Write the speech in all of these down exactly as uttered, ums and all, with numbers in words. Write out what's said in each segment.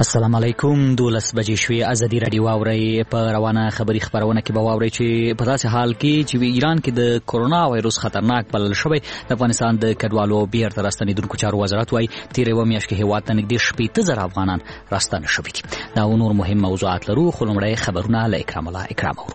السلام علیکم. دولس بجې شوې. ازادي راډیو واورئ. په روانه خبري خبرونه کې به واورئ چې په داسې حال کې چې ایران کې د کرونا وایروس خطرناک بلل شوی، د افغانستان د کډوالو بیرته راستنېدونکو چارو وزارت وایي تېرې یوه میاشت کې هېواد ته نږدې شپېته زره افغانان راستانه شوي دي. دا او نور مهم موضوعات لرو، خو لومړی خبرونه له اکرام الله اکرام اورو.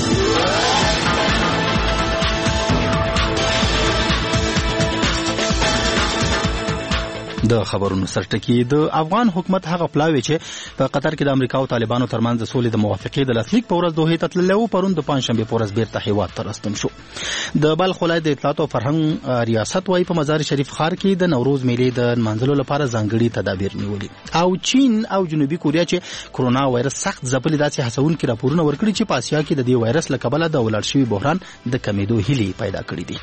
د خبرونو سرټکی. د افغان حکومت هغه پلاوی چې په قطر کې د امریکا او طالبانو ترمنځ د سولې د موافقې د لاسلیک په ورځ دوحې ته تللی و، پرون د پنجشنبې په ورځ بیرته هېواد ته راستون شو. د بلخ ولایت د اطلاعات او فرهنګ ریاست وايي په مزار شریف ښار کې د نوروز میلې د نمانځلو لپاره ځانګړي تدابیر نیولي. او چین او جنوبي کوریا چې کرونا وایرس سخت ځپلي، داسې هڅونکي راپورونه ورکړي چې په اسیا کې د دې وایرس له کبله د ولاړ شوي بحران د کمېدو هیلې پیدا کړي دي.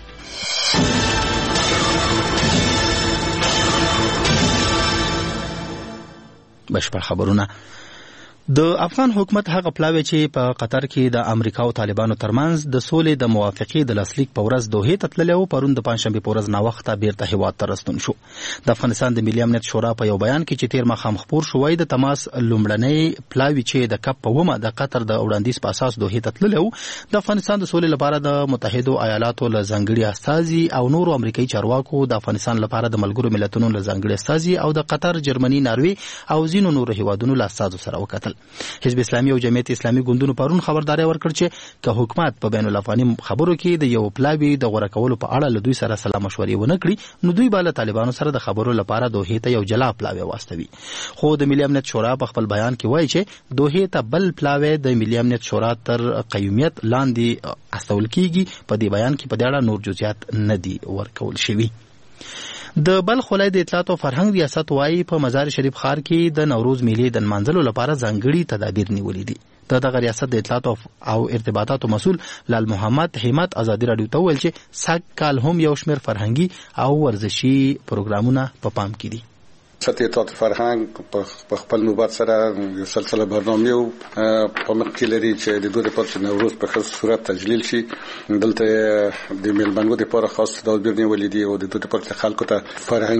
بشپړ خبرونه. د افغان حکومت هغه پلاوی چې په قطر کې د امریکا او طالبانو ترمنځ د سولې د موافقې د لاسلیک په ورځ دوحې ته تللی و، پرون د پنجشنبې په ورځ ناوخته بیرته هېواد ته راستون شو. د افغانستان د ملي امنیت شورا په یو بیان کې چې تېر ماښام خپور شو وایي د تماس لومړنی پلاوی چې د کپ په اومه د قطر د وړاندیز په اساس دوحې ته تللی و، د افغانستان د سولې لپاره د متحدو ایالاتو له ځانګړي استازي او نورو امریکایي چارواکو، د افغانستان لپاره د ملګرو ملتونو له ځانګړي استازي او د قطر، جرمني، ناروې او ځینو نورو هیوادونو له استازو سره وکتل. حزب اسلامي او جمعیت اسلامي ګوندونو پرون خبرداري ورکړ چې که حکومت په بین الافغاني خبرو کې د یو پلاوی د غوره کولو په اړه له دوی سره سلا مشورې ونه کړي، نو دوی به له طالبانو سره د خبرو لپاره دوحې ته یو جلا پلاوی واستوي. خو د ملي امنیت شورا په خپل بیان کې وایي چې دوحې ته بل پلاوی د ملي امنیت شورا تر قیومیت لاندې استول کیږي. په دې بیان کې په دې اړه نور جزئیات نه دي ورکول شوي. د بلخ ولایت د اطلاعات او فرهنګ ریاست وايي په مزار شریف ښار کې د نوروز میلې د نمانځلو لپاره ځانګړي تدابیر نیولي دي. د دغه ریاست د اطلاعات او ارتباطاتو مسؤل لال محمد همت ازادي راډیو ته وویل چې سږ کال هم یو شمېر فرهنګي او ورزشي پروګرامونه په پام کې دي. ریاست اطلاعات فرهنګ په خپل نوبت سره یو سلسله برنامې په مخ کې لري چې د دوی لپاره چې نوروز په ښه صورت تجلیل شي. دلته د میلمنو لپاره خاص تدابیر نیولي دي او د دوی لپاره چې خلکو ته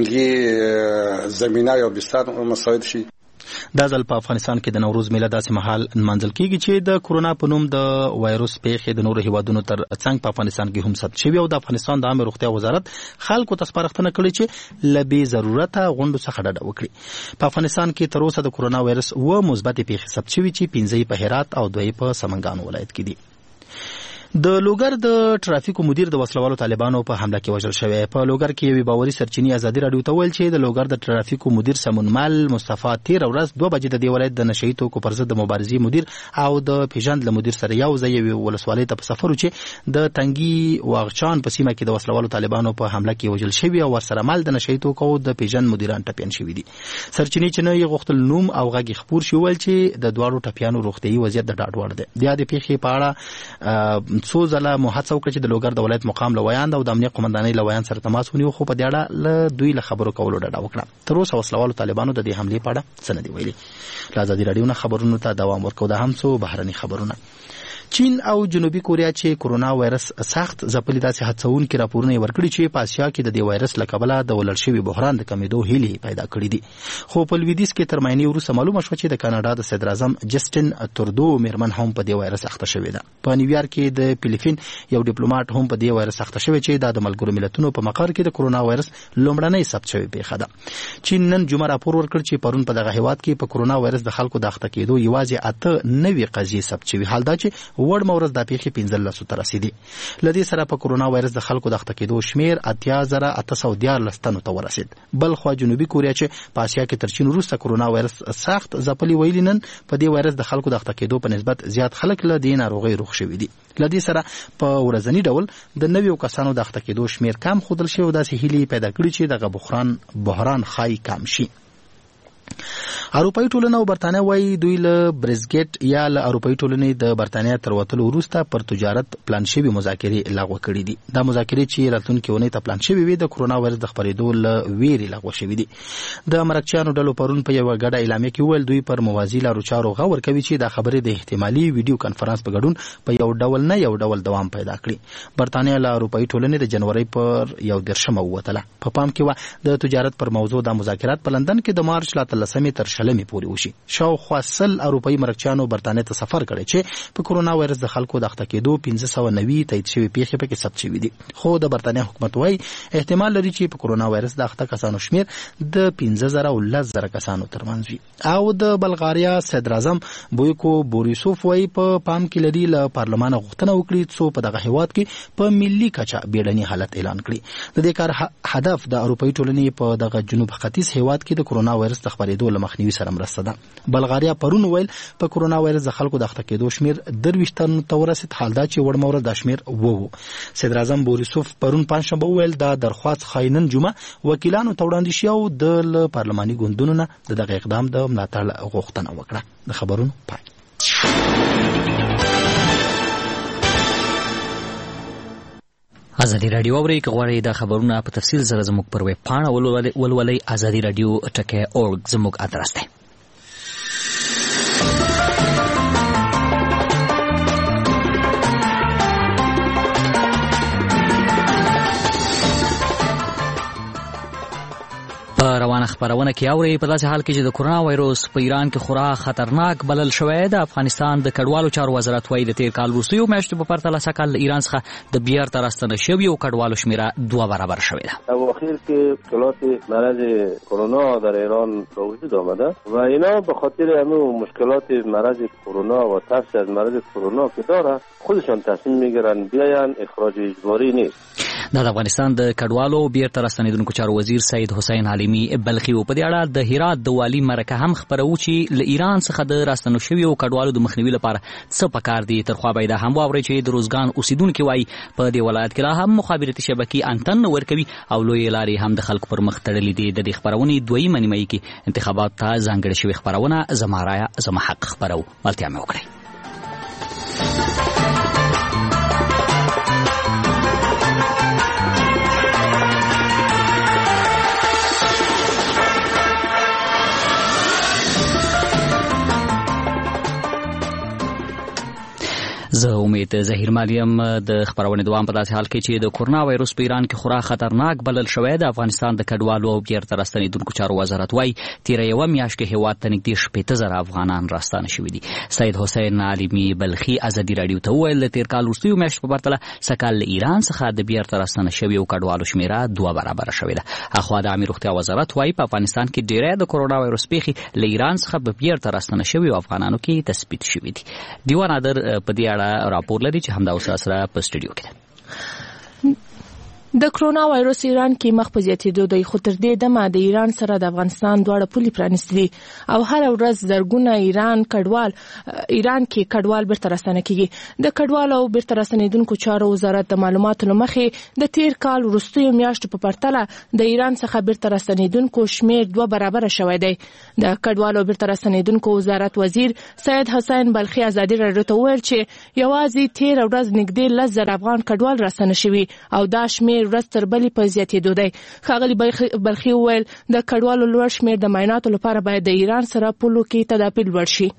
فرهنګي زمینه یا بستر مساعد شي. دا ځل په افغانستان کې د نوروز میله داسې مهال نمانځل کیږي چې د کرونا په نوم د وایروس پیښې د نورو هیوادونو تر څنګ په افغانستان کې هم ثبت شوي، او د افغانستان د عامه روغتیا وزارت خلکو ته سپارښتنه کړې چې له بې ضرورته غونډو څخه ډډه وکړي. په افغانستان کې تر اوسه د کرونا وایرس اوه مثبتې پیښې ثبت شوي چې پنځه په هرات او دوه په سمنګان ولایت کې دي. د لوګر د ټرافیکو مدیر د وسلوالو طالبانو په حمله کې وژل شوی. په لوګر کې یوې باوري سرچینې ازادي راډیو ته ویل چې د لوګر د ټرافیکو مدیر سمونمل مصطفی تیر ورځ دوه بجې د دې ولایت د نشهیي توکو پر ضد د مبارزې مدیر او د پیژند له مدیر سره یو ځای یوې ولسوالۍ ته په سفر و چې د تنګي واغچان په سیمه کې د وسلوالو طالبانو په حمله کې وژل شوی او ورسره مل د نشهیي توکو د پیژند مدیران ټپیان شوي دي. سرچینې چې نه یې غوښتل نوم او غږ خپور شي ویل چې د دواړو ټپیانو روغتیايي وضعیت د ډاډ وړ دی. بیا د پیښې په اړه څو ځله هڅه وکړه چې د لوګر د ولایت مقام له ویاند او د امنیت قومندانۍ له ویاند سره تماس ونیو، خو په دې اړه له دوی له خبرو کولو ډډه وکړه. تر اوسه وسلوالو طالبانو د دې حملې په اړه څه نه دي ویلي. له ازادي راډیو نه خبرونو ته دوام ورکوو. دا هم څو بهرني خبرونه. چین او جنوبي کوریا چې کرونا وایرس سخت ځپلي، داسې هڅونکي راپورونه ورکړي چې په اسیا کې د دې وایرس له کبله د ولاړ شوي بحران د کمېدو هیلې پیدا کړي دي. خو په لویدیځ کې تر معاینې وروسته معلومه شوه چې د کاناډا د صدر اعظم جسټن ترودو میرمن هم په دې وایرس اخته شوې ده. په نیویارک کې د فلیپین یو ډیپلوماټ هم په دې وایرس اخته شوی چې دا د ملګرو ملتونو په مقر کې د کرونا وایرس لومړنۍ ثبت شوې پیښه ده. چین نن جمعه راپور ورکړ چې پرون په دغه هیواد کې په کرونا وایرس د خلکو د اخته کېدو یوازې اته نوي قضیې ثبت شوي، حال دا چې وړ مورز د کې پنځلسو ته رسیدي. له دې سره په کرونا وایرس د خلکو د اخته کېدو شمېر اتیا زره اته سوه دیارلس تنو ته ورسید. بل خوا جنوبي کوریا چې په اسیا کې تر چین وروسته کرونا وایرس سخت ځپلي ویلي، نن په دې وایرس د خلکو د اخته کېدو په نسبت زیات خلک له دې ناروغۍ روغ شوي دي. له دې سره په ورځني ډول د نویو کسانو د اخته کېدو شمېر کم ښودل شوی او داسې هیلې پیدا کړي چې دغه بحران بحران ښایي کم شي. اروپایي ټولنه او برتانیا وايي دوی له برزګټ یا له اروپایي ټولنې د برتانیا تر وتلو وروسته پر تجارت پلان شوي مذاکرې لغوه کړي دي. دا مذاکرې چې راتلونکې اونۍ ته پلان شوي وي د کرونا وایرس د خپرېدو له ویرې لغوه شوي دي. د مرکچیانو ډلو پرون په یوه ګډه اعلامیه کې وویل دوی پر موازي لارو چارو غور کوي چې دا خبرې د احتمالي ویډیو کنفرانس په ګډون په یو ډول نه یو ډول دوام پیدا کړي. برتانیا له اروپایي ټولنې د جنوري پر یو دېرشمه ووتله. په پام کې وه د تجارت پر موضوع د مذاکرات په لندن کې د مارچ له څوارلسمې تر شلمې پورې وشي. شاوخوا سل اروپایي مرکچیانو برتانیې ته سفر کړی چې په کورونا وایرس د خلکو د اخته کېدو پنځه سوه نوي تایید شوي پیښې پکې ثبت شوي دي. خو د برتانیې حکومت وایي احتمال لري چې په کورونا وایرس د اخته کسانو شمیر د پنځه زره او لس زره کسانو ترمنځ وي. او د بلغاریا صدر اعظم بویکو بوریسوف وایي په پام کې لري له پارلمان غوښتنه وکړي څو په دغه هیواد کې په ملي کچه بیړني حالت اعلان کړي. د دې کار هدف د اروپایي ټولنې په دغه جنوب ختیځ هیواد کې د کورونا وایرس د خپرېدو له مخنیوي سره مرسته ده. بلغاریا پرون ویل په کورونا وایرس د خلکو د اخته کېدو شمیر درویشت تنو ته ورسېد، حال دا چې وړ مورد د شمیر وو. صدر اعظم بوریسوف پرون پنځشنبه ویل دا درخواست خاینن جمعه وکیلانو ته وړاندې شي او د پارلماني ګوندونو نه د دغه اقدام د ملاتړ غوښتنه وکړه. د خبرونو پای. ازادي رادیو اوري که غواړئ د خبرونه په تفصیل سره زموږ پر ویب پاڼه ولولئ. ازادي رادیو ټکی اورګ زموږ ادرس دی. په روانه خبرونه کې اوري په داسې حال کې چې د کورونا وایرس په ایران کې خورا خطرناک بلل شوی د افغانستان د کډوالو چارو وزارت وایي د تیر کال وروستیو میاشتو په پرتله سږکال ایران څخه د بیرته راستنه شویو کډوالو شمیره دوه برابر شوې ده. اواخر کې مشکلات مرض کرونا در ایران به وجود آمده و اینا به خاطر همون مشکلات مرض کرونا و ترس از مرض کرونا که داره خودشان تصمیم میگیرن بیاین، اخراج اجباری نیست. د افغانستان د کډوالو بیرته راستنیدونکو چارو وزیر سید حسین حلیمی بلخي په دې اړه د هرات د والي مرکه هم خبرو چې له ایران څخه د راستنو شویو کډوالو د مخنیوي لپاره څه پکار دي. ترخوا به دا هم واوري چې د روزګان اوسیدونکو وایي په دې ولایت کې لا هم مخابراتي شبکې انتن ورکوي او لوی لارې هم د خلکو پر مخ تړلې دي. د دې خبرونې دویمه نیمه کې انتخابات ته ځانګړې شوې خبرونه زما رايه زما حق خبرو ملتیا مې وکړي. زه امید ظهیر مالیم د خبرونې دوام په داسې حال کې چې د کورونا وایرس په ایران کې خورا خطرناک بلل شوی د افغانستان د کډوالو او بیرته راستنیدونکو چارو وزارت وایي تیره یوه میاشت کې هیواد ته نږدې شپېته زره افغانان راستانه شوي دي. سید حسین علیمی بلخي ازادي راډیو ته وویل د تیر کال وروستیو میاشتو په پرتله سږکال له ایران څخه د بیرته راستانه شویو کډوالو شمیره دوه برابره شوې ده. اخوا د عامه روغتیا وزارت وایي په افغانستان کې ډیری د کورونا وایرس پیښې له ایران څخه په بیرته راستانه شویو افغانانو کې تثبیت شوي دي. دیوان نادر په دې اړه راپور لري چې همدا اوس سره په سټوډیو کې ده. د کرونا وایرس ایران کې مخ په زیاتېدو دی، خو تر دې دمه د ایران سره د افغانستان دواړه پولې پرانیستې دي او هر ورځ زرګونه ایران کډوال ایران کې کډوال بیرته راستنه کیږي. د کډوالو او بیرته راستنیدونکو چارو وزارت د معلوماتو له مخې د تیر کال وروستیو میاشتو په پرتله د ایران څخه بیرته راستنیدونکو شمیر دوه برابره شوی دی. د کډوالو بیرته راستنیدونکو وزارت وزیر سید حسین بلخي ازادي راډیو ته وویل چې یوازې تیر ورځ نږدې لس زره افغان کډوال راستنه شوي او دا شمیر ورځ تر بلې په زیاتېدو دی. ښاغلي بلخي وویل د کډوالو لوړ شمیر د معایناتو لپاره باید د ایران سره پولو کې تدابیر لوړ شي.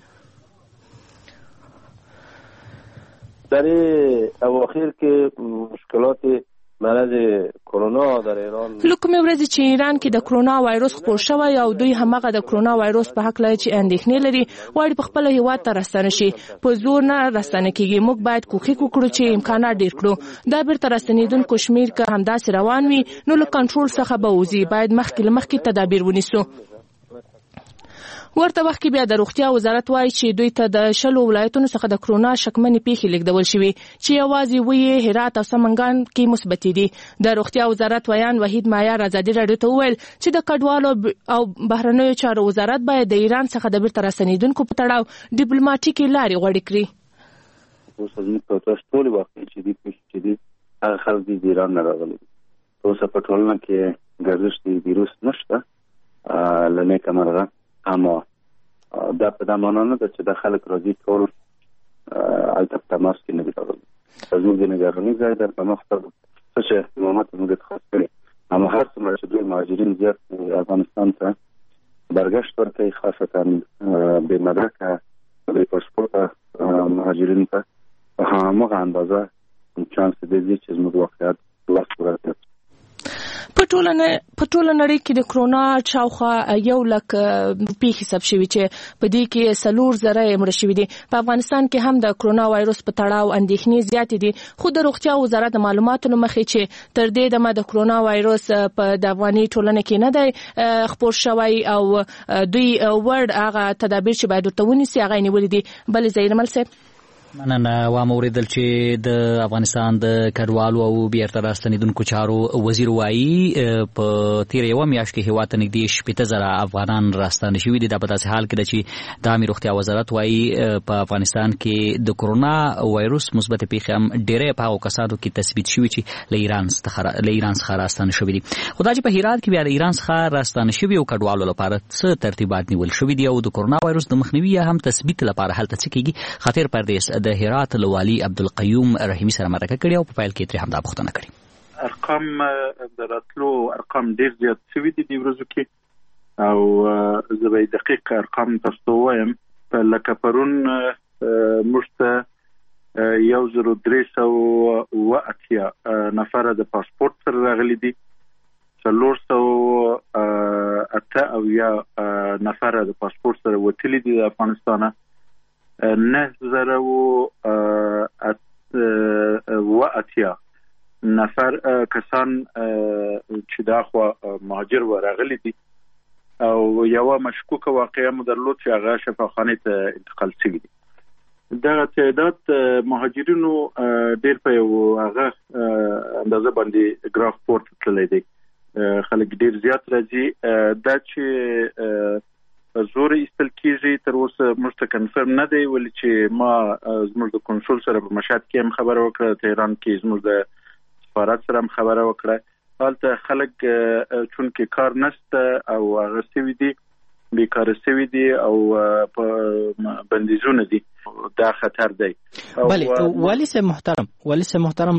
در اواخر کې مشکلات مرض کرونا در ایران لکه ورځ چې ایران کې د کرونا وایرس خپور شوی او دوی همغه د کرونا وایرس په حق لري چې اندېښنې لري غواړي په خپل هیواد ته راستنه شي. په زور نه راستنه کیږي. موږ باید کوښښ وکړو چې امکانات ډیر کړو. دا بیرته راستنیدونکو شمیر که همداسې روان وي نو له کنټرول څخه به وځي. باید مخکې له مخکې تدابیر ونیسو. ورته وخت کې بیا د روغتیا وزارت وایي چې دوی ته د شلو ولایتونو څخه د کرونا شکمنې پیښې لیږدول شوي چې یوازې ویې هرات او سمنګان کې مثبتې دي. د روغتیا وزارت ویان وحید معیار ازادي راډیو ته وویل چې د کډوالو او بهرنیو چارو وزارت باید د ایران څخه د بیرته راستنیدونکو په تړاو ډیپلوماټیکې لارې غوړې کړي. اوس زموږ په تاسو ټول واقع چې دي چې دي هغه خلک د ایران نه راغلي. اوس په ټولنه کې ګرځښت د ویروس نشته لنه کمرغه، اما دا په دمانه نه چې د خلک راځي ټول البته تماس کې نه ویل. زموږ د نگرانی ځای در په مخ ته څه اهتمامات موږ خاص کړی. اما هر څومره چې دوی مهاجرین زیات افغانستان ته برگشت ورکوي، خاصتا به مدرکه به پاسپورت مهاجرین ته همغه اندازه چانس دی چې زموږ واقعیت لاس ورته. په ټوله په ټوله نړۍ کې د کرونا شاوخوا یو لک پیښې ثبت شوي چې په دې کې څلور زره مړه شوي دي. په افغانستان کې هم د کرونا وایروس په تړاو اندېښنې زیاتې دي، خو د روغتیا وزارت د معلوماتو مخې چې تر دې دمه د کرونا وایروس په د افغاني ټولنه کې نه دی خپور شوی او دوی ورډ هغه تدابیر چې باید ورته ونیسي هغه نیولې دي. بلې زهیرمل صاحب مننه. وام اوریدل چې د افغانستان د کډوالو او بیرته راستنیدونکو چارو وزیر وایي په تیر یو میاشت کې هیواد ته نږدې شپږ زره افغانان راستانه شوي دي. دا په داسې حال کې ده چې د عامه روغتیا وزارت وایي په افغانستان کې د کرونا وایروس مثبت پیښې هم ډېرې په هغو کسانو کې تثبیت شوي چې له ایران څخه له ایران څخه راستانه شوي دي. خو دا چې په هرات کې بیا د ایران څخه راستانه شوي او کډوالو لپاره څه ترتیبات نیول شوي دي او د کرونا وایروس د مخنیوي یا هم تثبیت لپاره هلته څه کېږي؟ خاطر پردیس د هرات له والي عبدالقیوم رحیمي سره مرکه کړې او په پیل کې ترې همدا پوښتنه کړې. ارقام د راتلو ارقام ډېر زیات شوي دي دې ورځو کې او زه به دقیق ارقام تاسو ته ووایم. لکه پرون موږ ته یو زر درې سوه اوه اتیا نفره د پاسپورت سره راغلي دي، څلور سوه اته اویا نفره د پاسپورت سره وتلي دي د افغانستانه، نه زره و اوه اتیا نفر کسان چې دا خوا مهاجر و راغلي دي او یوه مشکوکه واقعه مو درلود چې هغه شفاخانې ته انتقال شوي دي. دغه تعداد مهاجرینو ډېر په یو هغه اندازه باندې ګراف پورته تللی دی، خلک ډېر زیات راځي. دا چې زور ایستل کیږي تر اوسه موږ ته کنفرم نه دی، ولې چې ما زموږ د کنسول سره په مشهد کې هم خبره وکړه، تهران کې زموږ د سفارت سره هم خبره وکړه. هلته خلک چونکې کار نشته او هغه سوي دي بیکاره سوي دي او په بندیزونه دي، دا خطر دی. بله والی صاحب محترم والی صاحب محترم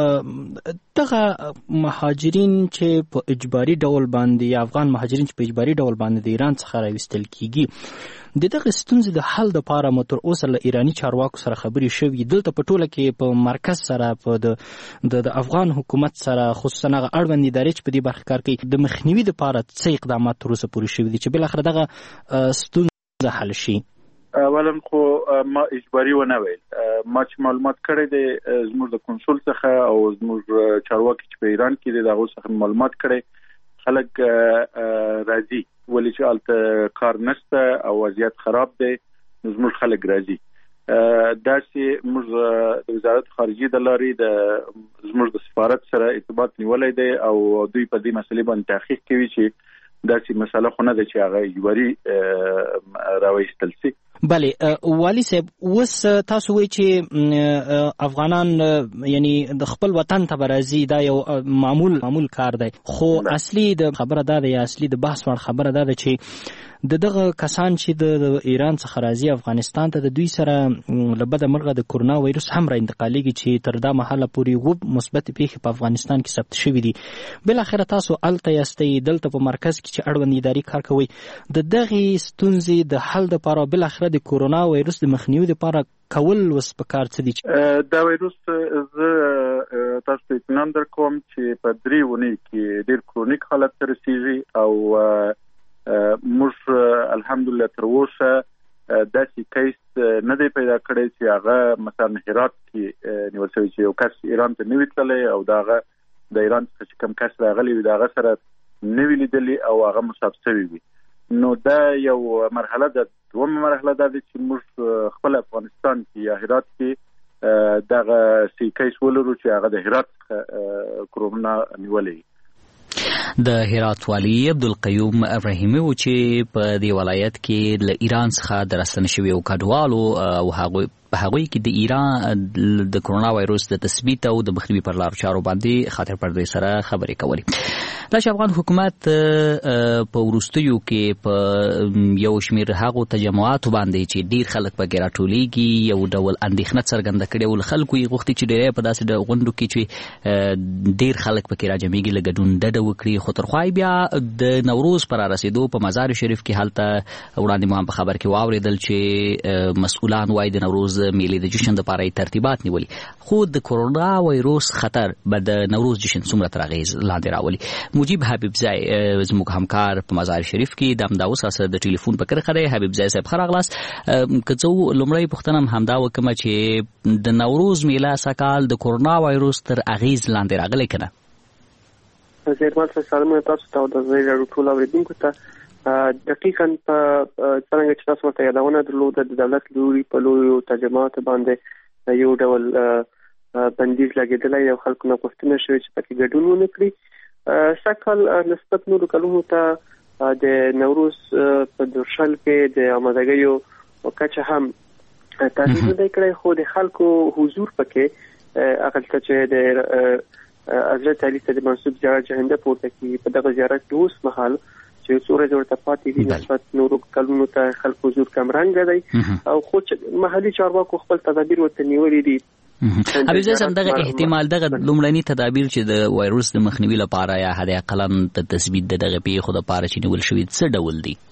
دغه مهاجرین چې په اجباري ډول باندې یا افغان مهاجرین چې په اجباري ډول باندې د ایران څخه راوستل کیږي، د دغه ستونزې د حل لپاره مو تر اوسه له ایراني چارواکو سره خبرې شوي؟ دلته په ټوله کې په مرکز سره په د افغان حکومت سره خصوصا هغه اړوند ادارې چې په دې برخه کار کوي د مخنیوي لپاره څه اقدامات تر اوسه پورې شوي دي چې بالاخره دغه ستونزه حل شي؟ اولا خو ما اجباري ونه ویل، ما چې معلومات کړی دی زموږ د کنسول څخه او زموږ چارواکي چې په ایران کې دي د هغو څخه معلومات کړی، خلک راځي ولې چې هلته کار نشته او وضعیت خراب دی، نو زموږ خلک راځي. داسې موږ د وزارت خارجي د لارې د زموږ د سفارت سره ارتباط نیولی دی او دوی په دې مسلې باندې تحقیق کوي چې داسې مسله خو نه ده چې هغه اجباري راوایستل شي. بله والی صاحب، اوس تاسو وایئ چې افغانان یعنی د خپل وطن ته به راځي، دا یو معمول معمول کار دی، خو اصلي د خبره دا ده یا اصلي د بحث وړ خبره دا ده چې د دغه کسان چې د ایران څخه راځي افغانستان ته، د دوی سره له بده مرغه د کرونا وایروس هم را انتقالیږي چې تر دا مهاله پورې اووه مثبت پیښې په افغانستان کې ثبت شوي دي. بالاخره تاسو هلته یاستئ، دلته په مرکز کې چې اړوند اداري کار کوئ، د دغې ستونزې د حل دپاره بالاخره د کرونا وایروس د مخنیوي دپاره کول اوس په کار څه دي؟ دا وایروس زه تاسو ته اطمینان درکوم چې په درې اونۍ کې ډېر کرونیک حالت ته رسېږي او موږ الحمدلله تر اوسه داسې کیس نه دی پیدا کړی چې هغه مثلا هرات کې نیول شوی چې یو کس ایران ته نه وي تللی او د هغه د ایران څخه چې کوم کس راغلی وي د هغه سره نه وي لیدلي او هغه مصاب شوی وي. نو دا یو مرحله ده. دومره مرحله دا ده چې موږ خپل افغانستان کې یا هرات کې دغه سی کیس ولرو چې هغه د هرات څخه کرونا نیولی. د هرات والی عبدالقیوم رحیمي و چې په دې ولایت کې له ایران څخه د راستنه شوي او کډوالو او هغوی په هغوی کې د ایران د کرونا وایروس د تثبیت او د مخنیوي پر لارو چارو باندې خاطر پردوی سره خبرې کولې. دا چې افغان حکومت په وروستیو کې په یو شمېر هغو تجمعاتو باندې چې ډېر خلک پکې راټولیږي یو ډول اندېښنه څرګنده کړې او له خلکو یې غوښتي چې ډېری په داسې د غونډو کې چې ډېر خلک پکې راجمعېږي له ګډون ډډه وکړي، خو تر خوا یې بیا د نوروز په رارسېدو په مزار شریف کې هلته وړاندې ما هم په خبر کې واورېدل چې مسؤلان وایي د نوروز میلې د جشن دپاره یې ترتیبات نیولي، خو د کرونا وایروس خطر به د نوروز جشن څومره تر اغېز لاندې راولي. مجيب حبیبزی زموږ همکار په مزار شریف کې د همدا اوس د ټلیفون په کرخه دی. حبیبزی صاحب ښه راغلاست. که څه لومړی پوښتنه همدا وکړم چې د نوروز میله سږکال د کورونا وایروس تر اغیز لاندې راغلی که نه؟ زیرمال سره سلامونه تاسو ته او د ازادي راډیو ټول اوریدونکو ته. دقیقاً په څرنګه چې تاسو ورته یادونه درلوده د دولت لوري په لویو ترجماتو باندې یو ډول بندیز لګېدلی او خلکو نه غوښتنه شوې چې پکې ګډون ونه کړي. سږکال نسبت نورو کلونو ته د نوروز په درشل کې د آمادګیو کچه هم تغییر نه دی کړی، خو د خلکو حضور پکې هغلته چې د حضرت علی ته د منسوب زیارت جهنده پورته کړي په دغه زیارت کې اوس مهال چې څو ورځې ورته پاتې دي نسبت نورو کلونو ته خلکو حضور کمرنګه دی او خو محلي چارواکو خپل تدابیر ورته نیولي دي. حبیبزی صاحب دغه احتمال دغه لومړني تدابیر چې د وایروس د مخنیوي لپاره یا حد اقل د تثبیت د دغه پیښو لپاره چې نیول شوي څه ډول دي؟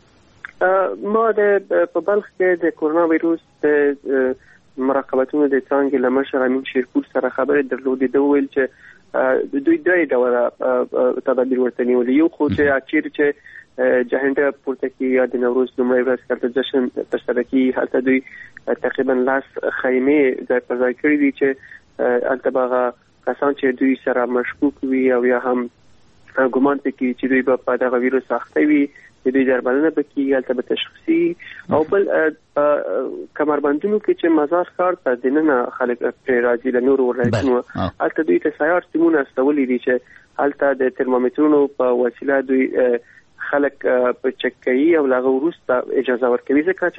ما د په بلخ کې د کورونا وایروس د مراقبتونو د څانګې له مشر امین شیرپور سره خبرې درلودې. د ویل چې د دوی درې ډوله تدابیر ورته نیولي. یو خو چې چیرې چې جهنده پورته کړي یا د نوروز لومړۍ ورځ هلته جشن ترسره کړي، هلته دوی تقریبا لس خیمې ځای پر ځای کړي دي چې هلته به هغه کسان چې دوی سره مشکوک وي او یا هم ګمان پکې چې دوی به په دغه ویروس اخته وي د دوی درملنه پکې هلته به تشخیصي او بل کمربندونو کې چې مزار ښار ته دننه خلک پرې راځي له نورو ولایتونو هلته دوی ته سیار سیمونه استولي دي چې هلته د ترمامیترونو په وسیله دوی خلک په چک کوي او له هغه وروسته اجازه ورکوي، ځکه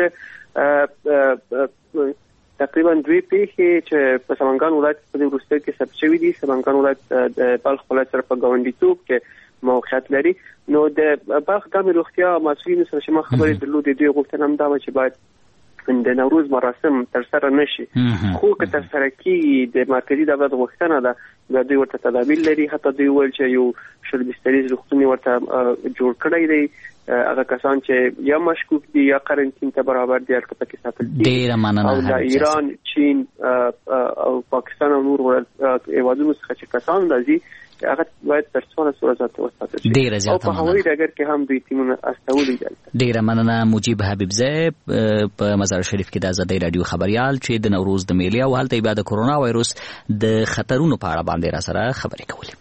چې تقریبا دوی پیښې چې په سمنګان ولایت په دې وروستیو کې ثبت شوي دي. سمنګان ولایت د بلخ ولایت سره په ګاونډیتوب کې موقعیت لري. نو د بلخ د روغتیا مسؤلینو سره چې ما خبرې درلودې دوی غوښتنه هم دا وه چې باید د نوروز مراسم ترسره نشي، خو که ترسره کېږي د مرکزي دولت غوښتنه ده بیا دوی ورته تدابیر لري. حتی دوی ویل چې یو شل بستریز روغتون یې ورته جوړ کړی دی، هغه کسان چې یا مشکوک دي یا قرنطین ته برابر دي هلته پکې ساتل کېږي. او د ایران، چین او پاکستان او نور هېوادونو څخه چې کسان راځي هغه باید تر څوارلس ورځو وساتل شي. ډېره زیاته او په هوایي ډګر کې هم دوی ټیمونه استولي دي. ډېره مننه مجیب حبیبزی په مزار شریف کې د ازادۍ راډیو خبریال چې د نوروز د میلې او هلته بیا د کورونا وایروس د خطرونو په اړه باندې را سره خبرې کولې.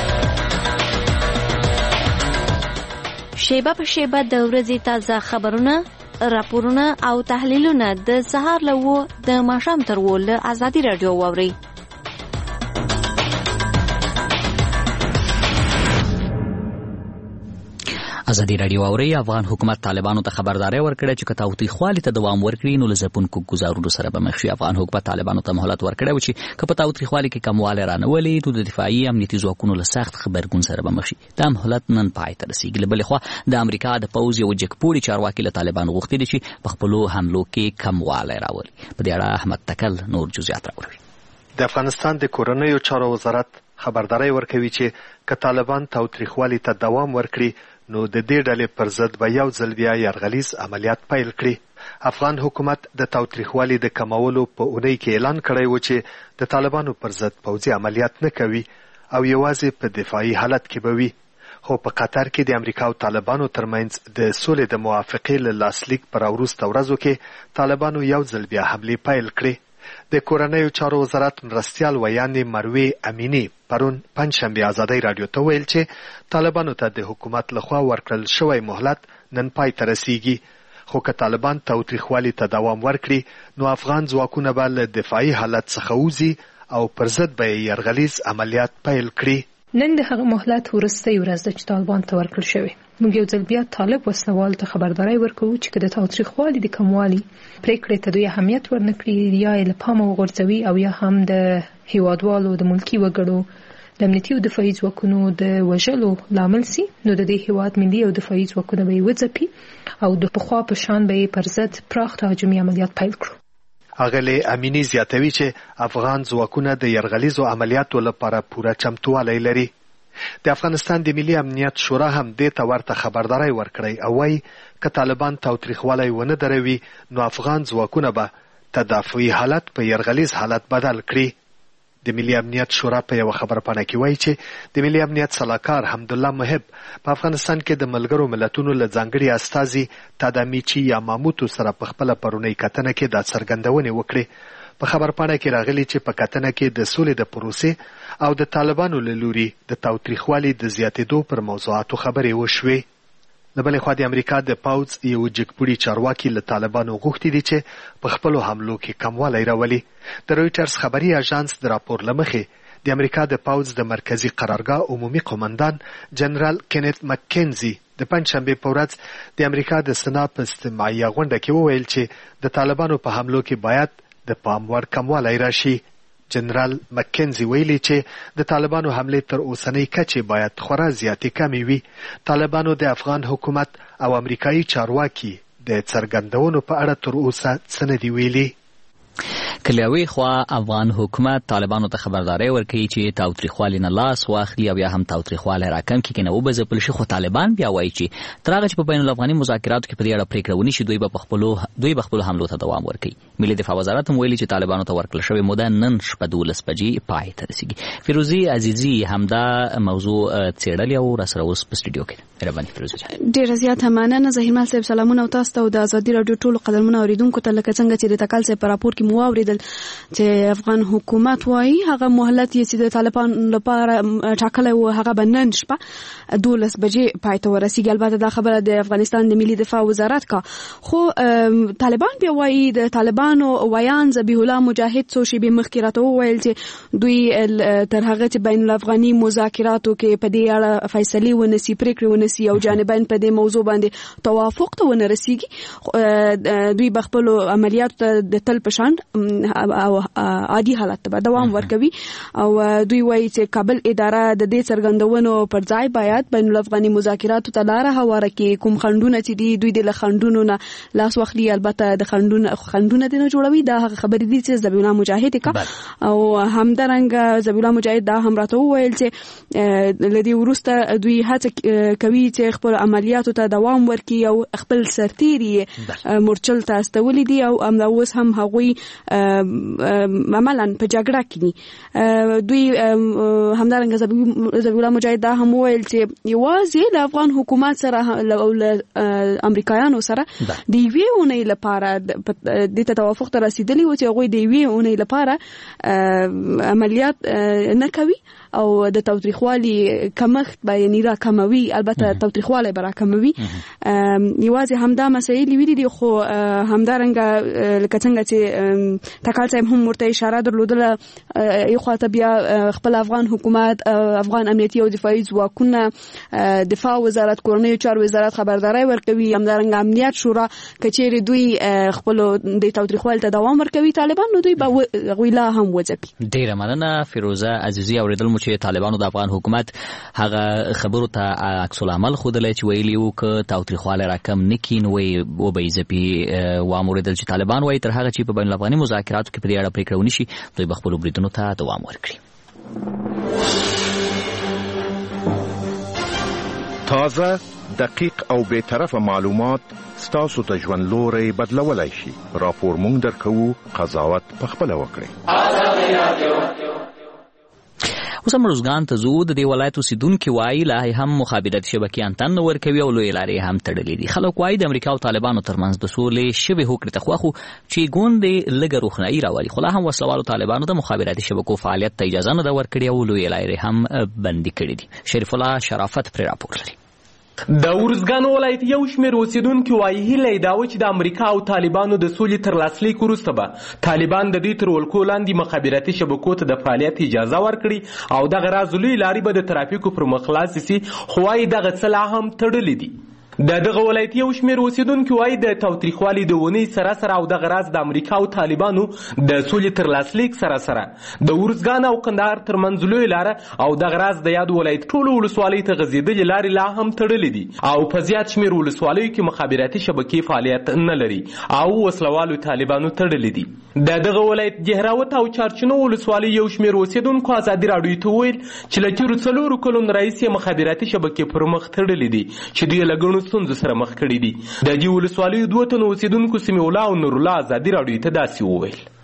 شیبه په شیبه د ورځې تازه خبرونه، راپورونه او تحلیلونه د سهار له وو د ماښام تر وو له ازادۍ راډیو واورئ. ازادي راډیو اوري. افغان حکومت طالبانو ته خبرداري ورکړه چې که تاوتریخوالي ته دوام ورکړي نو له ځپونکو ګزارونو سره به مخ شي. افغان حکومت طالبانو ته مهلت ورکړی و چې که په تاوتریخوالي کې کموالی رانولي نو د دفاعي امنیتي ځواکونو له سخت غبرګون سره به مخ شي. دا مهلت نن پای ته رسیږي. له بلې خوا د امریکا د پوځ یو جګپوړي چارواکي له طالبانو غوښتي دي چې په خپلو حملو کې کموالی راولي. په دې اړه احمد تکل نور جزئیات راوړي. د افغانستان د کورنیو چارو وزارت خبرداري ورکوي چې که طالبان تاوتریخوالي ته دوام ورکړي نو د دې ډلې پر ضد به یو ځل بیا یرغلیز عملیات پیل کړي. افغان حکومت د تاوتریخوالي د کمولو په اونۍ کې اعلان کړی و چې د طالبانو پر ضد پوځي عملیات نه کوي او یوازې په دفاعي حالت کې به وي. خو په قطر کې د امریکا او طالبانو ترمنځ د سولې د موافقې له لاسلیک پر وروسته ورځو کې طالبانو یو ځل بیا حملې پیل کړې. د کورنیو چارو وزارت مرستیال ویانې مروې امینی پرون پنجشنبه ازادۍ راډیو ته ویل چې طالبانو ته د حکومت لخوا ورکړل شوی مهلت نن پای ته رسیږي. خو که طالبان تاوتریخوالي ته دوام ورکړي نو افغان ځواکونه به له دفاعي حالت څخه وځي او پر ضد به یې یرغلیز عملیات پیل کړي. نن د هغه مهلت وروستۍ ورځ ده چې طالبان ته ورکړل شوی. موږ یو ځل بیا طالب وسلوال ته خبرداري ورکوو چې که د تاوتریخوالي د کموالي پریکړې ته دوی اهمیت ورنکړي یا یې له پامه وغورځوي او یا هم د هیوادوالو د ملکي وګړو د امنیتي او دفاعي ځواکونو د وژلو لامل سي نو د دې هیواد ملي او دفاعي ځواکونه به یې وځپي او د پخوا په شان به یې پر ضد پراخ تهاجمي عملیات پیل کړو. اغلې امینی زیاتوي چې افغان ځواکونه د یرغلیزو عملیاتو لپاره پوره چمتووالی لري. د افغانستان د ملي امنیت شورا هم دې ته ورته خبرداري ورکړی او وايي که طالبان تاوتریخوالی ونه دروي نو افغان ځواکونه به تدافعي حالت په یرغلیز حالت بدل کړي. د ملي امنیت شورا په یو خبرپاڼه کې وایي چې د ملي امنیت سلاکار حمدالله محب په افغانستان کې د ملګرو ملتونو له ځانګړي استازي تادامیچي یا ماموتو سره په خپله پرونی کتنه کې دا څرګندونې وکړې. په خبرپاڼه کې راغلي چې په کتنه کې د سولې د پروسې او د طالبانو له لوري د تاوتریخوالي د زیاتېدو پر موضوعاتو خبرې وشوې. د بلې خوا د امریکا د پوځ یو جګپوړي چارواکي له طالبانو غوښتي دي چې په خپلو حملو کې کموالی راولي. د رویټرز خبري اژانس د راپور له مخې د امریکا د پوځ د مرکزي قرارګاه عمومي قومندان جنرال کینت مکینزي د پنجشنبې په ورځ د امریکا د سنا په استماعیه غونډه کې وویل چې د طالبانو په حملو کې باید د پام وړ کموالی راشي. جنرال مکینزي ویلي چې د طالبانو حملې تر اوسنۍ کچې باید خورا زیاتې کمې وي. طالبانو د افغان حکومت او امریکایي چارواکي د څرګندونو په اړه تر اوسه څه نه دي ویلي. کلیوي خوا افغان حکومت طالبانو ته خبرداري ورکوي چې تاوتریخوالي نه لاس واخلي او یا هم تاوتریخوالی راکم کړي، نه وبځپل شي. خو طالبان بیا وایي چې تر هغه چې په بین الافغاني مذاکراتو کې په دې اړه پرېکړه ونشي دوی به خپلو دوی به خپلو حملو ته دوام ورکوي. ملي دفاع وزارت هم ویلي چې طالبانو ته ورکړل شوې موده نن شپه دولس بجې پای ته رسیږي. فیروزي عزیزي همدا موضوع څېړلې او راسره اوس په سټوډیو کې. مهرباني فیروزي جان. ډېره زیاته مننه زهیرمل صاحب. سلامونه او تاسو ته او د ازادي راډیو ټولو قدرمنو اوریدونکو ته. لکه څنګه چې د تکل صاحب په راپور کې مو واورېدل چې افغان حکومت وایي هغه مهلت یې چې د طالبان لپاره ټاکلی و هغه به نن شپه دولس بجې پای ته ورسیږي. البته دا خبره د افغانستان د ملي دفاع وزارت کا، خو طالبان بیا وایي د طالبانو ویان ذبیح الله مجاهد څو شېبې مخکې راته وویل چې دوی تر هغه چې بین الافغاني مذاکراتو کې په دې اړه فیصلې ونسي، پرېکړې ونسي او جانبین په دې موضوع باندې توافق ته ونه رسیږي، دوی به خپلو عملیاتو ته د تل په شان او عادي حالت ته دوام ورکوي. او دوی وایي چې کابل اداره د دې څرګندونو پر ځای باید بین الافغاني مذاکراتو ته لاره هواره کړي. کوم خنډونه چې دي دوی د خنډونو نه لاس واخلي. البته د خنډونه خنډونه د نه جوړوي. دا هغه خبرې دي چې ذبیح الله مجاهد کا او همدارنګه ذبیح الله مجاهد دا هم راته وویل چې لدی ورسته دوی هڅه کوي چې خپل عملیاتو ته دوام ورکړي او خپل سرتیري مورچل ته استولي دي او اوس هم هغوی عملاً په جګړه کې دوی همدارنګه ذبیح الله مجاهد دا هم وویل چې یوازې د افغان حکومت سره او امریکایانو سره د یوې اونۍ لپاره د توافق ته رسیدلی و چې هغوی د یوې اونۍ لپاره عملیات نه کوي او د تاوتریخوالي کمښت به یعنې را کموي. البته تاوتریخوالی به را کموي. یوازې همدا مسایل ویلي دي. خو همدارنګه لکه څنګه چې تکال صاحب هم ورته اشاره درلودله، یو خواته بیا خپل افغان حکومت، افغان امنیتي او دفاعي ځواکونه، دفاع وزارت، کورنیو چارو وزارت خبرداری ورکوي. همدارنګه امنیت شورا که چیرې دوی خپلو د تاوتریخوالي ته دوام ورکوي طالبان، نو دوی به هغوی لا هم وځپي. ډېره مننه فیروزه عزیزي. اورېدل چې طالبانو د افغان حکومت هغه خبرو ته عکس العمل ښودلی چې ویلي وو که تاوتریخوالی راکم نه کړي نو وبه یې ځپي. و هم اورېدل چې طالبان وایي تر هغه چې په بین الافغاني مذاکراتو کې په دې اړه پرېکړه ونشي دوی به خپلو بریدونو ته دوام ورکړي. تازه، دقیق او بی‌طرفه معلومات ستاسو د ژوند لوری بدلولی شي. راپور مونږ درکوو، قضاوت پخپله وکړئ. اوس هم روزګان ته ځو. د دې ولایت اوسېدونکي وایي لا هم مخابراتي شبکې انتن نه ورکوي او لویې لارې هم تړلې دي. خلک وایي د امریکا او طالبانو ترمنځ د سولې شوې هوکړې ته خوښ وو چې ګوندې لږه روښنایي راولي، خو لا هم وسلوالو طالبانو د مخابراتي شبکو فعالیت ته اجازه نه ده ورکړې او لویې لارې هم بندي کړې دي. شریف الله شرافت پرې راپور لري. د ورزګان ولایت یو شمېر اوسیدونکي وایي هیله یې دا وه چې د امریکا او طالبانو د سولې تر لاسلیک وروسته به طالبان د دوی تر ولکو لاندې مخابراتي شبکو ته د فعالیت اجازه ورکړي او دغه راز لویې لارې به د ترافیکو پر مخ خلاصې سي، خو وایي دغه څه لا هم تړلي دي. د دغه ولایت یو شمېر اوسیدونکي وایي د تاوتریخوالي د ونې سره سره او دغه راز د امریکا او طالبانو د سولې تر لاسلیک سره سره د ورزګان او کندهار ترمنځ لویه لاره او دغه راز د یاد ولایت ټولو ولسوالیو ته غځېدلې لارې لا هم تړلې دي او په زیات شمېر ولسوالیو کې مخابراتي شبکې فعالیت نه لري او وسلوالو طالبانو تړلې دي. د دغه ولایت جهراوت او چارچینو ولسوالۍ یو شمېر اوسیدونکو ازادي راډیو ته وویل چې له تېرو څلورو کلونو راهیسې مخابراتي شبکې پر مخ تړلې دي چې دوی له ګڼو ستونزو سره مخ کړي دي. د دې ولسوالیو دوه تنو اوسیدونکو سمیع الله او نور الله ازادي راډیو ته داسې وویل: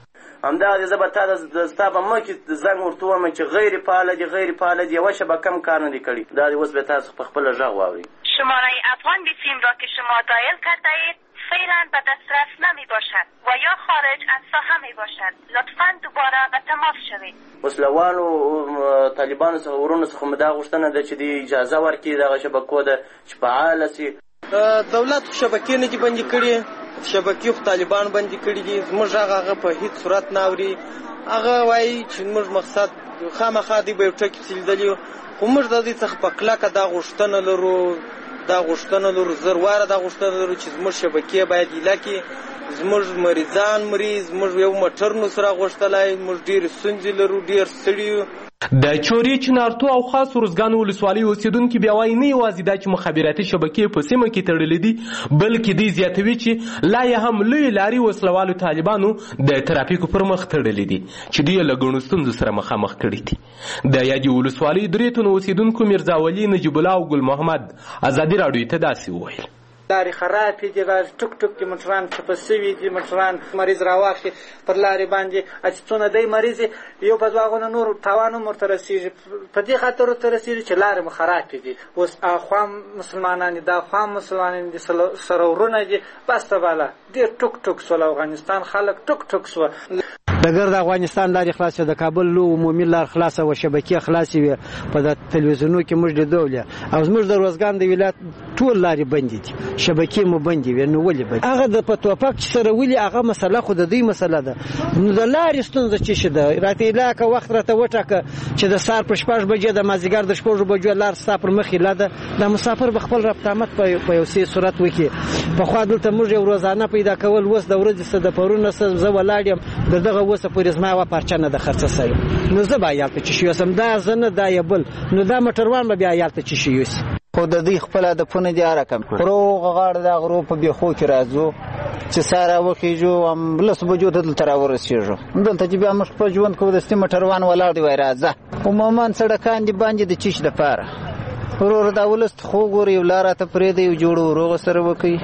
همدغه زه به تا د ستا په مخکې زنګ ورته ووایم چې غیر فعاله دي غیر فعاله دي یوه شبکه هم کار نه دي کړي. دا دې اوس به تاسو په خپله غږ واورئ. شماره افغان بی سیم را که شما دایل کرده اید فعلا به دسترس نمی باشد و یا خارج از ساحه می باشد. لطفا دوباره به تماس شوید. وسلوالو طالبانو څخه ورونو څخه مې دا غوښتنه ده چې د اجازه ورکړي دغه شبکو ده چې فعاله سي. دولت شبکې نه دي بندي کړي، شبکې خو طالبان بندي کړي دي. زموږ هغه هغه په هیڅ صورت نه اوري. هغه وایي چې موږ مقصد خامخا دی به یو ټکي پسې لیدلي خو موږ د دې څخه په کلکه دا غوښتنه لرو دا غوښتنه لرو زر واره دا غوښتنه لرو چې زموږ شبکې باید ایله کړي. زموږ مریضان مریض موږ یو موټر نو سره غوښتلی، موږ ډېرې ستونزې لرو، ډېر ستړي یو. د چورې چنارتو او خاص ارزګان ولسوالۍ اوسیدونکي بیا وایي نه یوازې دا چې مخابراتي شبکې په سیمه کې تړلې دي بلکې دوی زیاتوي چې لا یې هم لویې لارې وسلوالو طالبانو د ترافیکو پر مخ تړلې دي چې دوی له ګڼو ستونزو سره مخامخ کړي دي. د یادې ولسوالۍ درې تنو اوسیدونکو میرزا ولي، نجیب الله او ګل محمد ازادي راډیو ته داسې وویل: لارې خرابې دي، ټوک ټوک کې موټران چپه سوي دي، موټران مریض راواخلي پر لارې باندې چې څونه دی مریض یو په دوه غونه نور تاوان هم ورته رسېږي. په دې خاطر ورته رسېږي چې لارې مو خرابې دي. اوس اخوا مسلمانان دي دا خوا مسلمانان دي سره ورونه دي بس ته بالا ډېر ټوک ټوک سول. افغانستان خلک ټوک ټوک سوه. د ګرد افغانستان لارې خلاصې د کابل لو عمومي لار خلاصه و شبکې خلاصې وي په د تلویزیونو کې موږ لیدولې او زموږ د روزګان د ولایت ټول لارې بندې دي، شبکې مو بندې وي. نو ولې بندې؟ هغه د په توپک چې سره ولي هغه مسله خو د دوی مسله ده. نو د لارې ستونزه چې شي ده راته علاقه وخت راته وټاکه چې د سهار په شپږ بجې د مازدیګر د شپږو بجو لار ستا پر مخې لا ده د مسافر به خپل ربط آمد په یو څه صورت وکړي. پخوا دلته موږ یو روزانه پیدا کول، اوس د ورځې څه د پرونه څه زه ولاړ یم د دغه اوسه پورې زما یوه پارچه نه ده خرڅه سوې. نو زه به هلته چې شي یوسم دا زه نه دا یې بل نو دا موټروان به بیا هلته چې شي یوسي. خو د دوی خپل هدفونه دي هر رقم کړي. روغه غاړه د غرو په بیخو کې راځو چې ساره وخیږو هم لسو بجو ته دلته راورسېږو. دلته چې بیا موږ خپل ژوند کوو دستي موټروان ولاړ دی وایي راځه. عموما سړکان دي باندې د چیش دپاره ورور دا ولس خو ګورې یو لار راته پرېږدی یو جوړو روغه سره وکړي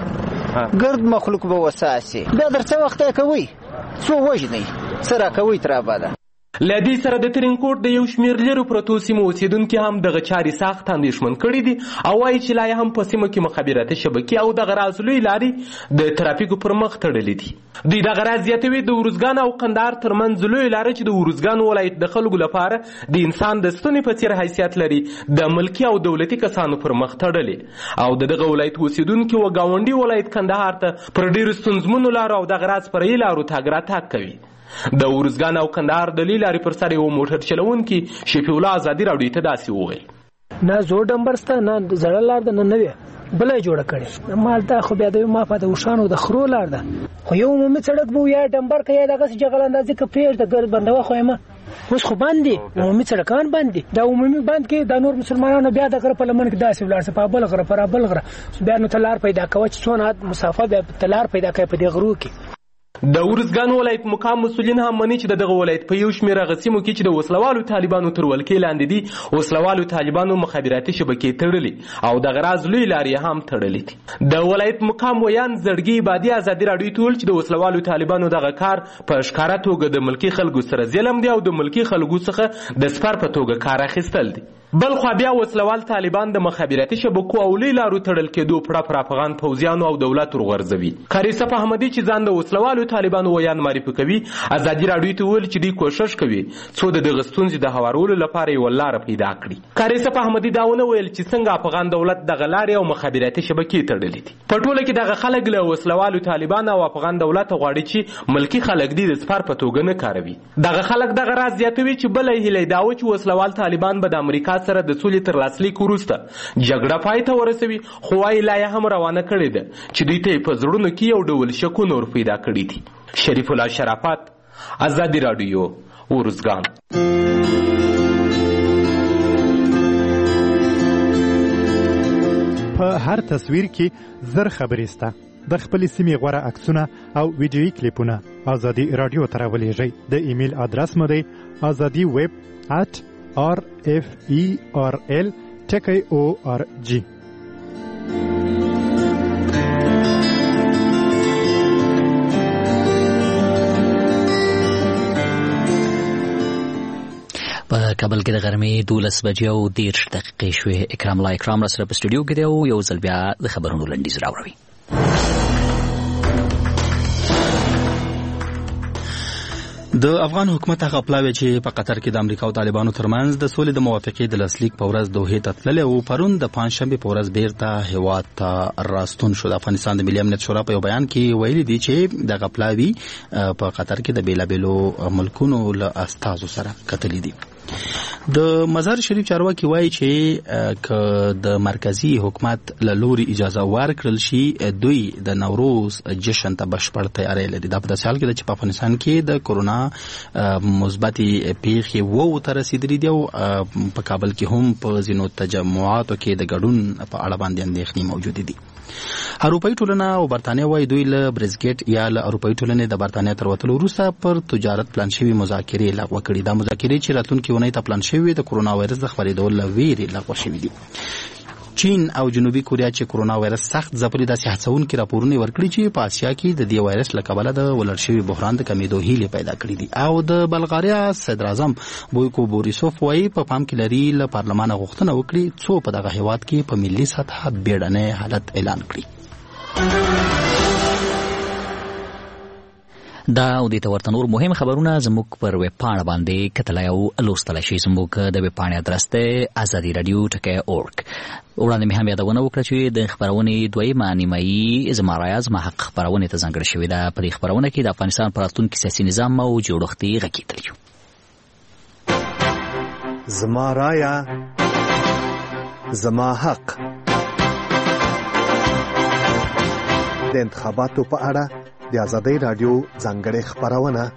ګرد مخلوق به وساسي. بیا در څه وخت یې کوئ څو وژنئ څه راکوئ تر ابده. له دې سره د ترینکوټ د یو شمېر لرو پرتو سیمو اوسیدونکي هم دغه چارې سخت اندېښمن کړي دي او وایي چې لا یې هم په سیمه کې مخابراتي شبکې او دغه راز لویې لارې د ترافیکو پر مخ تړلې دي. دوی دغه راز زیاتوي د ارزګان او قندهار ترمنځ لویې لارې چې د ارزګان ولایت د خلکو لپاره د انسان د ستوني په څېر حیثیت لري د ملکي او دولتي کسانو پر مخ تړلې او د دغه ولایت اوسیدونکي و ګاونډي ولایت کندهار ته پر ډېرو ستونزمنو لارو او دغه راز فرعي لارو تګ راتګ کوي. د ارزګان او کندهار د لویې لارې پر سر یو موټر چلونکي شفیع الله ازادي راډیو ته داسې وویل: نه زوړ ډمبر شته نه زړه لار ده نه نوې بله یې جوړه کړې. مالته خو بیا د ما په د اوښانو د خرو لار ده خو یو عمومي سړک به یا ډمبر که یا دغسې جغل اندازې که پرېږده ګرد بندوه خو یمه اوس خو بند دي عمومي سړکان بند دي. دا عمومي بند کې د نور مسلمانانو بیا د غره په لمن کې داسې ولاړ سه په بل غره پر بل غره بیا نو ته لار پیدا کوه چې څونه مسافه بیا ته لار پیدا کوي په دې غرو کې. د ارزګان ولایت مقام مسؤلین هم مني چې دغه ولایت په یو شمېر هغه سیمو کې چې د وسلوالو طالبانو تر ولکې لاندې دي وسلوالو طالبانو مخابراتي شبکې تړلې او دغه راز لویې لارې هم تړلې دي. د ولایت مقام ویان زړګي عبادي ازادي راډیو ته وویل چې د وسلوالو طالبانو دغه کار په ښکاره توګه د ملکي خلکو سره ظلم دی او د ملکي خلکو څخه د سپر په توګه کار اخیستل دي. بل خو بیا وسلوال طالبان د مخابراتي شبکو او لویې لارو تړل کېدو پړه پر افغان پوځیانو او دولت ورغورځوي. قاری صف احمدي چې ځان د وسلوالو طالبانو ویان معرفي کوي ازادي راډیو ته وویل چې دوی کوشش کوي څو د دغه ستونزې د هوارولو لپاره یوه لاره پیدا کړي. قاری صف احمدي دا ونه ویل چې څنګه افغان دولت دغه لارې او مخابراتي شبکې تړلې دي. په ټوله کې دغه خلک له وسلوالو طالبان او افغان دولت غواړي چې ملکي خلک دي د سپر په توګه نه کاروي. دغه خلک دغه راز زیاتوي چې بله هیله دا و چې وسلوال طالبان به د امریکا سره د سولې تر لاسلیک وروسته جګړه پای ته ورسوي خو وایي لا یې هم روانه کړې ده چې دوی ته یې په زړونو کې یو ډول شکونه ور پیدا کړي دي. شریف الله شرافت، ازادي راډیو، ارزګان. په هر تصویر کې زر خبرې سته. د خپلې سیمې غوره عکسونه او ویډیویي کلیپونه ازادي راډیو ته راولېږئ. د ایمیل ادرس مو دی ازادي ویب ات آر اف ای آر ال ټکی او آر جی. کابل کې د غرمې دولس بجې او دېرش دقیقې شوې. اکرام الله اکرام را سره په سټوډیو کې دی او یو ځل بیا د خبرونو لنډیز راوړوي. د افغان حکومت هغه پلاوی چې په قطر کې د امریکا او طالبانو ترمنځ د سولې د موافقې د لاسلیک په ورځ دوحې ته تللی او پرون د پنجشنبې په ورځ بیرته هیواد ته راستون شو. د افغانستان د ملي امنیت شورا په یو بیان کې ویلي دي چې دغه پلاوی په قطر کې د بیلابیلو ملکونو له استازو سره کتلي دي. د مزار شریف چارواکي وایي چې که د مرکزی حکومت له لوري اجازه ورکړل شي دوی د نوروز جشن ته بشپړ تیاری لري. دا په داسې حال کې ده چې په افغانستان کې د کورونا مثبتې پیښې وو ته رسیدلي دي او په کابل کې هم په ځینو تجمعاتو کې د ګډون په اړه باندې اندېښنې موجودې دي. اروپایي ټولنه او برتانیا وایي دوی له برزګیټ یا له اروپایي ټولنې د برتانیا تر وتلو وروسته پر تجارت پلان شوي مذاکرې لغوه کړي. دا مذاکرې چې راتلونکي اونۍ ته پلان شوي د کورونا وایرس د خپرېدو له ویرې لغوه شوي دي. چین او جنوبي کوریا چې کورونا وایرس سخت ځپلي داسې هڅونکي راپورونه ورکړي چې په اسیا کې د دې وایرس له کبله د ولړ شوي بحران د کمېدو هیلې پیدا کړي دي. او د بلغاریا صدر اعظم بویکو بوریسوف وایي په پام کې لري له پارلمانه غوښتنه وکړي څو په دغه هیواد کې په ملي سطحه بیړنی حالت اعلان کړي. دا او د ورته نور مهم خبرونه زموږ پر ویب پاڼه باندې کتلای او لوستلای شئ. زموږ د ویب پاڼې ادرس دی ازادي رادیو ټکی اورګ. وړاندې مې هم یادونه وکړه چې د خبرونې دویمه نیمایي زما رایه زما حق خبرونې ته ځانګړې شوې ده. په دې خبرونه کې د افغانستان په راتلونکي سیاسي نظام او جوړښتي غږ کېدلی یو. زما رایه زما حق. د انتخاباتو په اړه د ازادۍ رادیو ځانګړې خبرونه.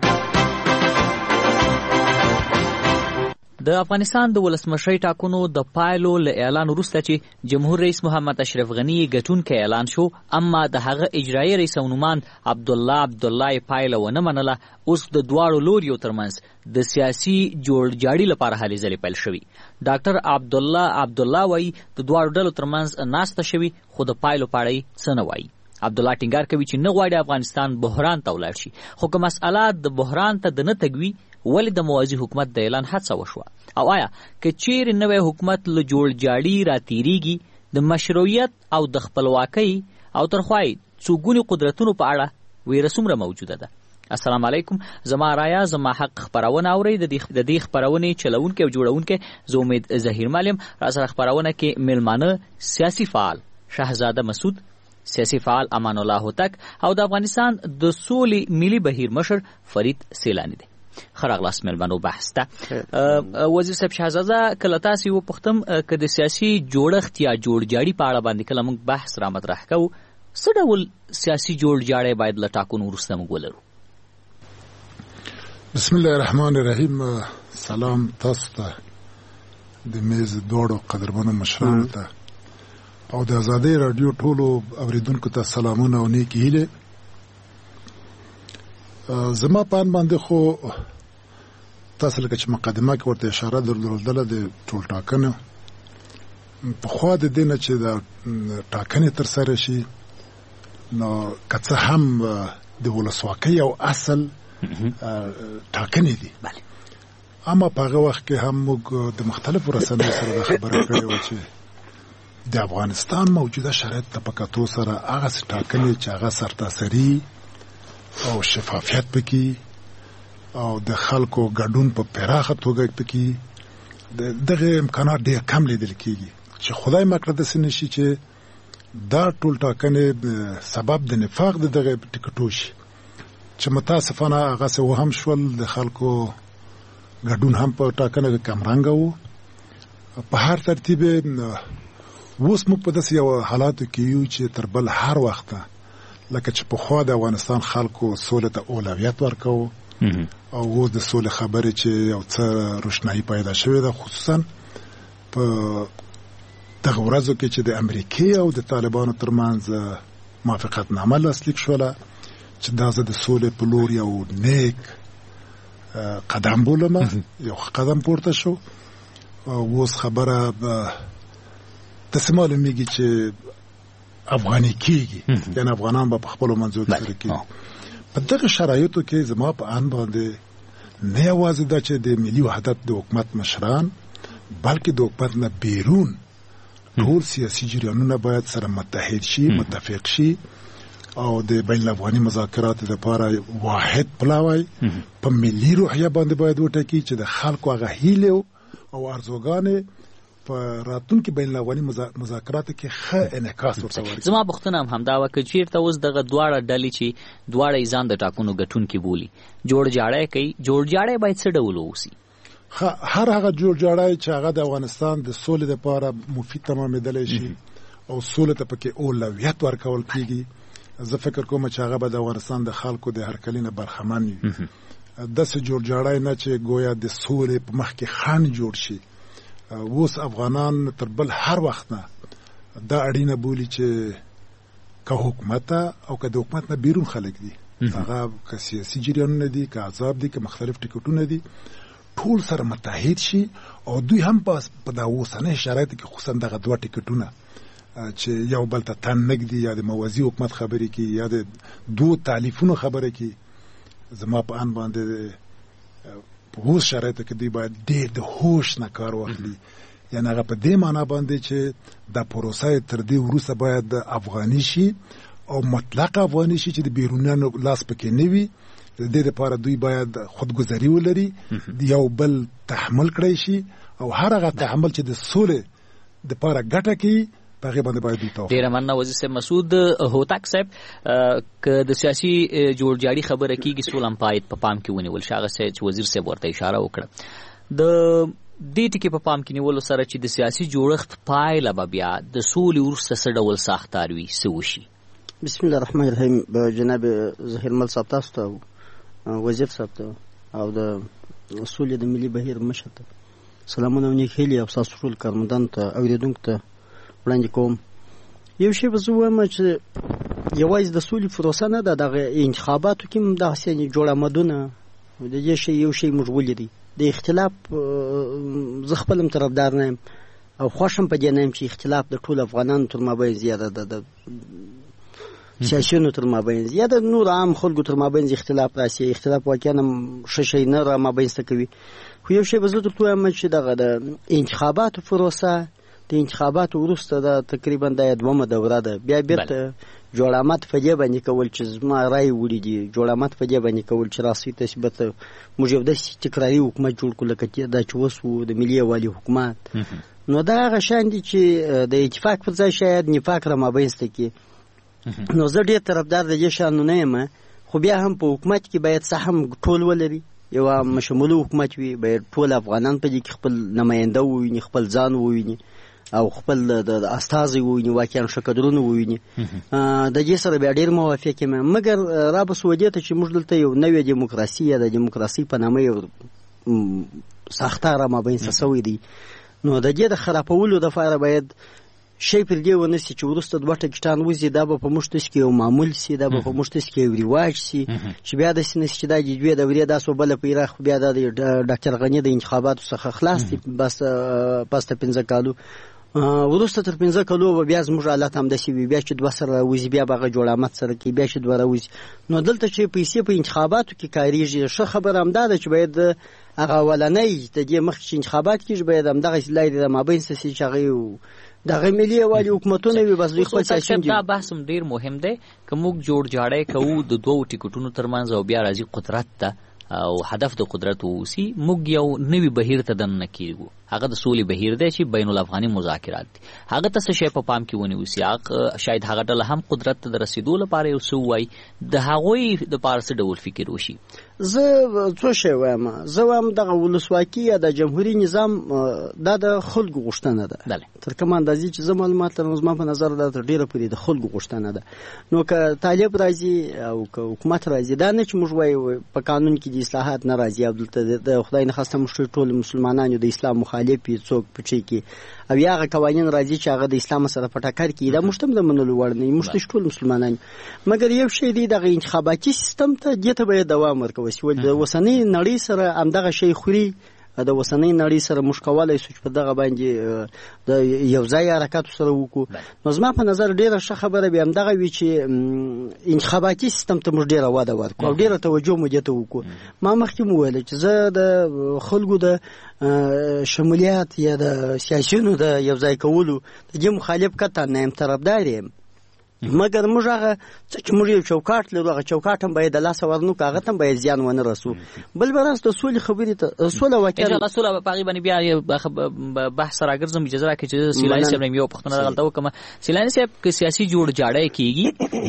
د افغانستان د ولسمشرۍ ټاکنو د پایلو له اعلان وروسته چې جمهور رئیس محمد اشرف غني ګټونکی اعلان شو، اما د هغه اجرایي رئیس عنومان عبدالله عبدالله پایله ونه منله. اوس د دواړو لوریو ترمنځ د سیاسي جوړجاړي لپاره هلې ځلې پیل شوي. ډاکټر عبدالله عبدالله وایي د دواړو ډلو ترمنځ ناسته شوي خو د پایلو په اړه یې څه نه وایي. عبدالله ټینګار کوي چې نه غواړي افغانستان بحران ته ولاړ شي، خو که مسئله د بحران ته د نه تګ وي ولې د موازي حکومت د اعلان هڅه وشوه؟ او آیا که چیرې نوی حکومت له جوړجاړي راتېرېږي د مشروعیت او د خپلواکۍ او ترخوای څو ګونې قدرتونو په اړه ویره څومره موجوده ده؟ السلام علیکم. زما رایه زما حق خبرونه اورئ. د دې خبرونې چلونکي او جوړونکي زه امید ظهیر مالم. را سره خبرونه کې میلمانه سیاسي فعال شهزاده مسعود، سیاسي فعال امان الله هوتک او د افغانستان د سولې ملي بهیر مشر فرید سیلانی دی. خراغلاس ملمنو بحث ته وزیر صاحب شهزاده کله تاسو وپختم که د سیاسي جوړښت یا جوړجاړي په اړه باندې کله موږ بحث را مطرح کوو، څه ډول سیاسي جوړجاړی باید له ټاکنو وروسته موږ ولرو؟ بسم الله الرحمن الرحیم. سلام تاسو ته د میز دوړو قدرمنو مشرانو ته او د ازادۍ رادیو ټولو اوریدونکو ته سلامونه او نیکی هیلې. زما پان باندې خو تاسو لکه چې مقدمه کې ورته اشاره درلودله د ټول ټاکنو په خوا د دینه چې د ټاکنې تر سره شي نو که څه هم د ولسواکۍ او اصل ټاکنې دي، اما په هغه وخت کې هم موږ د مختلفو رسنیو سره د خبرې کړې وه چې د افغانستان موجوده شرایط ته په کتو سره هغسې ټاکنې چې هغه سرتاسري او شفافیت پکې او د خلکو ګډون په پراخه توګه پکې دغه امکانات ډېر کم لیدل کېږي چې خدای مکړه داسې نه شي چې دا ټول ټاکنې سبب د نفاق د دغه ټکټو شي چې متاسفانه هغسې وهم شول. د خلکو ګډون هم په ټاکنه کې کمرنګه و. په هر ترتیب اوس موږ په داسې یو حالاتو کې یو چې تر بل هر وخته لکه چې پخوا د افغانستان خلکو سولې ته اولویت ورکوو او اوس د سولې خبرې چې یو څه روښنایي پیدا شوې ده، خصوصا په دغه ورځو کې چې د امریکې او د طالبانو ترمنځ موافقتنامه لاسلیک شوله چې دا زه د سولې په لور یو نیک قدم بولم، یو قدم پورته شو. اوس خبره داسې معلومیږي چې افغاني کېږي، یعنې افغانان به په خپلو منځو کې سره کېږي. په دغه شرایطو کې زما په ان باندې نه یوازې دا چې د ملي وحدت د حکومت مشران بلکې د حکومت نه بیرون ټول سیاسي جریانونه باید سره متحد شي متفق شي او د بین الافغاني مذاکرات لپاره واحد پلاوی په ملي روحیه باندې باید وټاکي چې د خلکو هغه هیله او ارزوګانې په راتلونکي بین الافغاني مذاکراتو کې ښه انعکاس ورته ورکړي. زما پوښتنه هم همدا وه که چېرته اوس دغه دواړه ډلې چې دواړه یې ځان د ټاکنو ګټونکي بولي جوړجاړی کوي، جوړجاړی باید څه ډول واوسي؟ هر هغه جوړجاړی چې هغه د افغانستان د سولې لپاره مفید تمامېدلی شي او سولې ته پکې اولویت ورکول کېږي، زه فکر کوم چې هغه به د افغانستان د خلکو د هرکلي نه برخمن وي. داسې جوړجاړی نه چې گویا د سولې په مخ کې خنډ جوړ شي. اوس افغانان تر بل هر وخت نه دا اړینه بولي چې که حکومت او که د حکومت نه بیرون خلک دي، هغه که سیاسي جریانونه دي، که احزاب دي، که مختلف ټکټونه دي، ټول سره متحد شي او دوی هم په دا اوسنۍ شرایطو کې خصوصا دغه دوه ټکټونه چې یو بل ته تن نږدي یا د موازي حکومت خبرې کوي یا د دوه تالیفونو خبرې کوي، زما په ان باندې په اوس شرایطو کې دوی باید ډېر د هوش نه کار واخلي. یعنې هغه په دې معنا باندې چې دا پروسه تر دې وروسته باید افغاني شي او مطلق افغاني شي چې د بیرونیانو لاس پکې نه وي. د دې لپاره دوی باید خودګذري ولري، یو بل تحمل کړی شي او هر هغه تحمل چې د سولې دپاره ګټه کوي په هغې باندې باید دوی توافق. ډېره مننه وزیر صاحب. مسعود هوتک صاحب، که د سیاسي جوړجاړي خبره کېږي سوله هم باید په پام کې ونیول شي، هغه چې وزیر صاحب ورته اشاره وکړه. د دې ټکي په پام کې نیولو سره چې د سیاسي جوړښت پایله به بیا د سولې وروسته څه ډول ساختار وي، څه وشي؟ بسم الله الرحمن الرحیم. جناب ظهیرمل صاحب تاسو ته، وزیر صاحب ته او د سولې د ملي بهیر مشر ته سلامونه او نیک هیلې او ستاسو ټول کارمندانو ته اورېدونکو ته وړاندې کوم. یو شی به زه ووایم چې یوازې د سولې پروسه نه ده، دغه انتخاباتو کې هم داسې جوړ آمدونه د دې شی یو شی موږ ولیدی. د اختلاف زه خپل هم طرفدار نه یم او خوښ هم په دې نه یم چې اختلاف د ټولو افغانانو تر مابین زیاده ده، د سیاسیونو تر مابین زیاده نور عام خلکو تر مابین اختلاف راسي. اختلاف واقعا هم ښه شی نه را مابینسته کوي. خو یو شی به زه درته ووایم چې دغه د انتخاباتو پروسه د انتخاباتو وروسته دا تقریبا دا دومه دوره ده، بیا بیرته جوړامت په دې باندې کول چې زما رای وړي دي، جوړامت په دې باندې کول چې راسي تثبت موږ یو داسې تکراري حکومت جوړ کړو لکه دا چې اوس و د ملي یووالي حکومت. نو دا هغه شیان دي چې د اتفاق پر ځای شاید نفاق را مابینسته کړي. نو زه ډېر طرفدار د دې شیانو نه یم، خو بیا هم په حکومت کې باید څه هم ټول ولري، یو مشموله حکومت وي، باید ټول افغانان په دې کې خپل نماینده وویني، خپل ځان وویني او خپل د استازي وویني، واقعا ښه کدرونه وویني. د دې سره بیا ډېر موافق یم. مګر رابسو دې ته چې موږ دلته یو نوې دیموکراسي یا د دیموکراسۍ په نامه یو ساختار مابینسته سوی دی، نو د دې د خرابولو دپاره باید شی پر دې ونه سي چې وروسته دوه ټکټان وځي، دا به په موږ تاسو کې یو معمول سي، دا به په موږ تاسو کې یو رواج سي چې بیا داسې نه سي چې دا د دوې دورې داسې بله پیراخ بیا د ډاکټر غني د انتخاباتو څخه خلاص دي بس پس د پنځه کالو وروسته تر پنځه کالو به بیا زموږ حالت همداسې وي، بیا چې دوه سره راوځي بیا به هغه جوړامت سره کوي، بیا چې دوه راوځي. نو دلته چې پیسې په انتخاباتو کې کارېږي، ښه خبره همدا ده چې باید هغه اولنۍ د دې مخکې چې انتخابات کېږي باید همدغسې لارې د مابینسته سي چې هغه دغه ملي یووالي حکومتونه وي. بس دوی خپل سیاسي دا بحث هم ډېر مهم دی که موږ جوړجاړی کوو د دوو ټکټونو ترمنځ او بیا راځي قدرت ته او هدف د قدرت واوسي، موږ یو نوي بهیر ته دننه کېږو، هغه د سولې بهیر دی چې بین الافغاني مذاکرات دي. هغه ته څه شی په پام کې ونیوسي، شاید هغه ډله هم قدرت ته د رسېدو لپاره یو څه ووایي، د هغوی دپاره څه ډول فکر وشي؟ زه څو شی وایم. زه وایم دغه ولسواکي یا د جمهوري نظام دا د خلکو غوښتنه ده. تر کومه اندازې چې زه معلومات لرم زما په نظر دا تر ډېره پورې د خلکو غوښتنه ده. نو که طالب راځي او که حکومت راځي، دا نه چې موږ وایو په قانون کې د اصلاحات نه راځي او دلته د خدای نخواسته موږ ټول مسلمانان د اسلام مخالف یو څوک پچې کې او یا هغه قوانین راځي چې هغه د اسلام سره په ټکر کې دا موږ ته د منلو وړ نه، موږ ټول مسلمانان. مګر یو شی دی دغه انتخاباتي سیستم ته دې ته باید دوام ورکوي، ولې د اوسنۍ نړۍ سره همدغه شی خوري د وسنۍ نړۍ سره موږ کولی شو چې په دغه باندې د یو ځای حرکت سره وکړو. نو زما په نظر ډېره ښه خبره به همدغه وي چې انتخاباتي سیستم ته موږ ډېره وده ورکړو او ډېره توجه مو دې ته وکړو. ما مخکې مو ویل چې زه د خلکو د شمولیت یا د سیاسیونو د یو ځای کولو د دې مخالف قطعا نه یم، طرفدار یم، مګر موږ هغه څه چې موږ یو چوکاټ لرو هغه چوکاټ هم باید د لاسه ورنو که هغه ته هم باید زیان ونه رسو. بل به راست د سولې خبرې ته سوله واقعا انشاءالله سوله په هغې باندې بیا بحث راګرځم. اجازه راکړئ چې سیلاني صاحب نه یو پوښتنه دلته وکړم. سیلاني صاحب که سیاسي جوړ جاړی کېږي،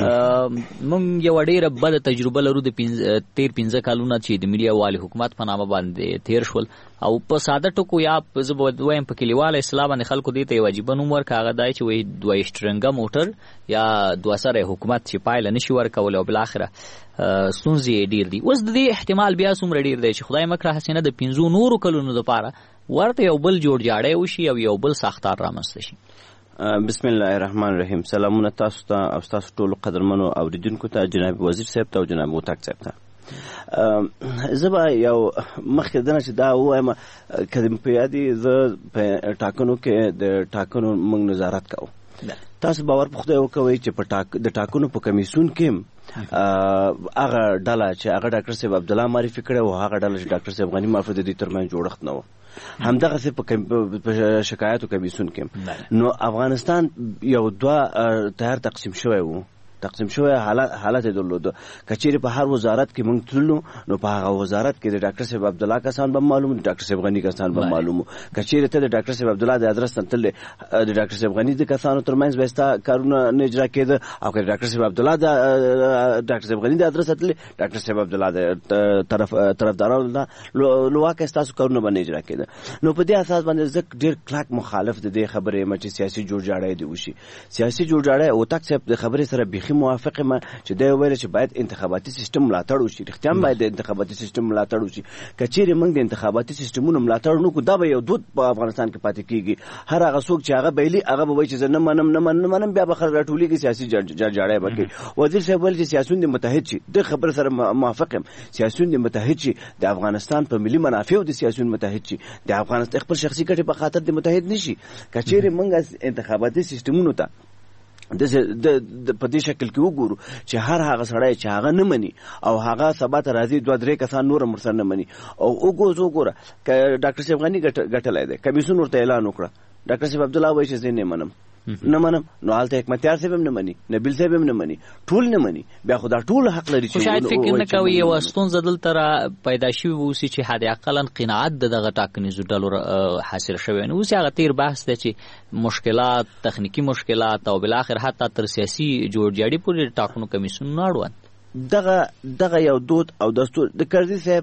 موږ یوه ډېره بده تجربه لرو د تېر پنځه کالونه چې د ملي یووالي حکومت په نامه باندې تېر شول او په ساده ټکو یا زه به وایم په کلیواله اصطلاح باندې خلکو دې ته یو عجیبه نوم ورکړه، هغه دا چې وایي دوه شټرنګه موټر یا دوه سره حکومت چې پایله نشي ورکولی او بالاخره ستونزې یې ډېر دي. اوس د دې احتمال بیا څومره ډېر دی چې خدای مکړه حسینه د پنځو نورو کلونو دپاره ورته یو بل جوړ جاړی وشي او یو بل ساختار رامنځته شي؟ بسم الله الرحمن الرحیم. سلامونه تاسو ته او تاسو ټولو قدرمنو اوریدونکو ته، جناب وزیر صاحب ته او جناب هوتک صاحب ته. زه به یو مخکې دنه چې دا ووایم که د په یادي زه په ټاکنو کې د ټاکنو موږ نظارت کوو. تاسو باور په خدای وکوئ چې په د ټاکنو په کمیسیون کې هغه ډله چې هغه ډاکټر صاحب عبدالله معرفي کړی و، هغه ډله چې ډاکټر صاحب غني معرفي د دې ترمنځ جوړښت نه و، همدغسې په شکایاتو کمیسیون کې. نو افغانستان یو دوه تیار تقسیم شوی و، تقسیم شوی حالت حالت درلوده. کچېرې په هر وزارت کې موږ تللو نو په هغه وزارت کې د ډاکټر صاحب عبدالله کسان به معلوم، د ډاکټر صاحب غني کسان به معلوم. کچېرې ته د ډاکټر صاحب عبدالله د ادرس تللې د ډاکټر صاحب غني د کسانو ترمنځ به ستا کارونه نه اجرا کېده، او که د ډاکټر صاحب عبدالله د ډاکټر صاحب غني د ادرس تللې ډاکټر صاحب عبدالله د طرف طرفدارانو نه لواکه ستاسو کارونه به نه اجرا کېده. نو په دې اساس باندې زه ډېر کلک مخالف د دې خبرې یم چې سیاسي جوړ جاړی دې وشي. سیاسي جوړ جاړی هوتک صاحب د خبرې سره بیخي موافق یم چې دا ویل چې باید انتخاباتي سیستم ملاتړ وشي. رښتیا هم باید د انتخاباتي سیستم ملاتړ وشي. که چیرې موږ د انتخاباتي سیستمونو ملاتړ نکړو دا به یو دود په افغانستان کې پاتې کیږي. هر هغه څوک چې هغه بیلي هغه به وایي چې زه نه منم نه منم نه منم بیا به خلک راټولېږي سیاسي جاړی به کوي. وزیر صاحب ویل چې سیاسیون دې متحد شي. د خبرې سره موافق یم. سیاسیون دې متحد شي، د افغانستان په ملي منافعو د سیاسیون متحد شي، د افغانستان خپل شخصي ګټې په خاطر دې متحد نشي. که چیرې موږ انتخاباتي سیستمونو ته د په دې شکل کې وګورو چې هر هغه سړی چې هغه نه مني او هغه سبا ته راځي دوه درې کسان نور هم ورسره نه مني او وګورو وګوره که ډاکټر صاحب غني ګټلی دی، کمیسیون ورته اعلان وکړه، ډاکټر صاحب عبدالله وایي چې زه نه منم نه منم، نو هلته حکمتیار صاحب هم نه مني، نبیل صاحب هم نه مني، ټول نه مني. بیا خو دا ټول حق لري چې شاید فکر نه کوي یوه ستونزه دلته را پیدا شوې اوسي چې حد اقلا قناعت د دغه ټاکنیزو ډلو حاصل شوی نه اوسي. هغه تېر بحث دی چې مشکلات، تخنیکي مشکلات او بالاخر حتی تر سیاسي جوړجاړي پورې ټاکنو کمیسیونونه اړوند دغه دغه یو دود او دستور د کرزي صاحب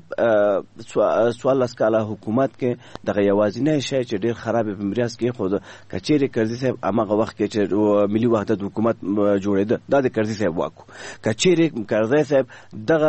سوال اسکاله حکومت کې دغه یوازینی شی چې ډیر خراب په مریاض کې خو د کچېری کرزي صاحب هغه وخت کې چې ملي وحدت حکومت جوړېده دا د کرزي صاحب واکو. کچېری کرزي صاحب دغه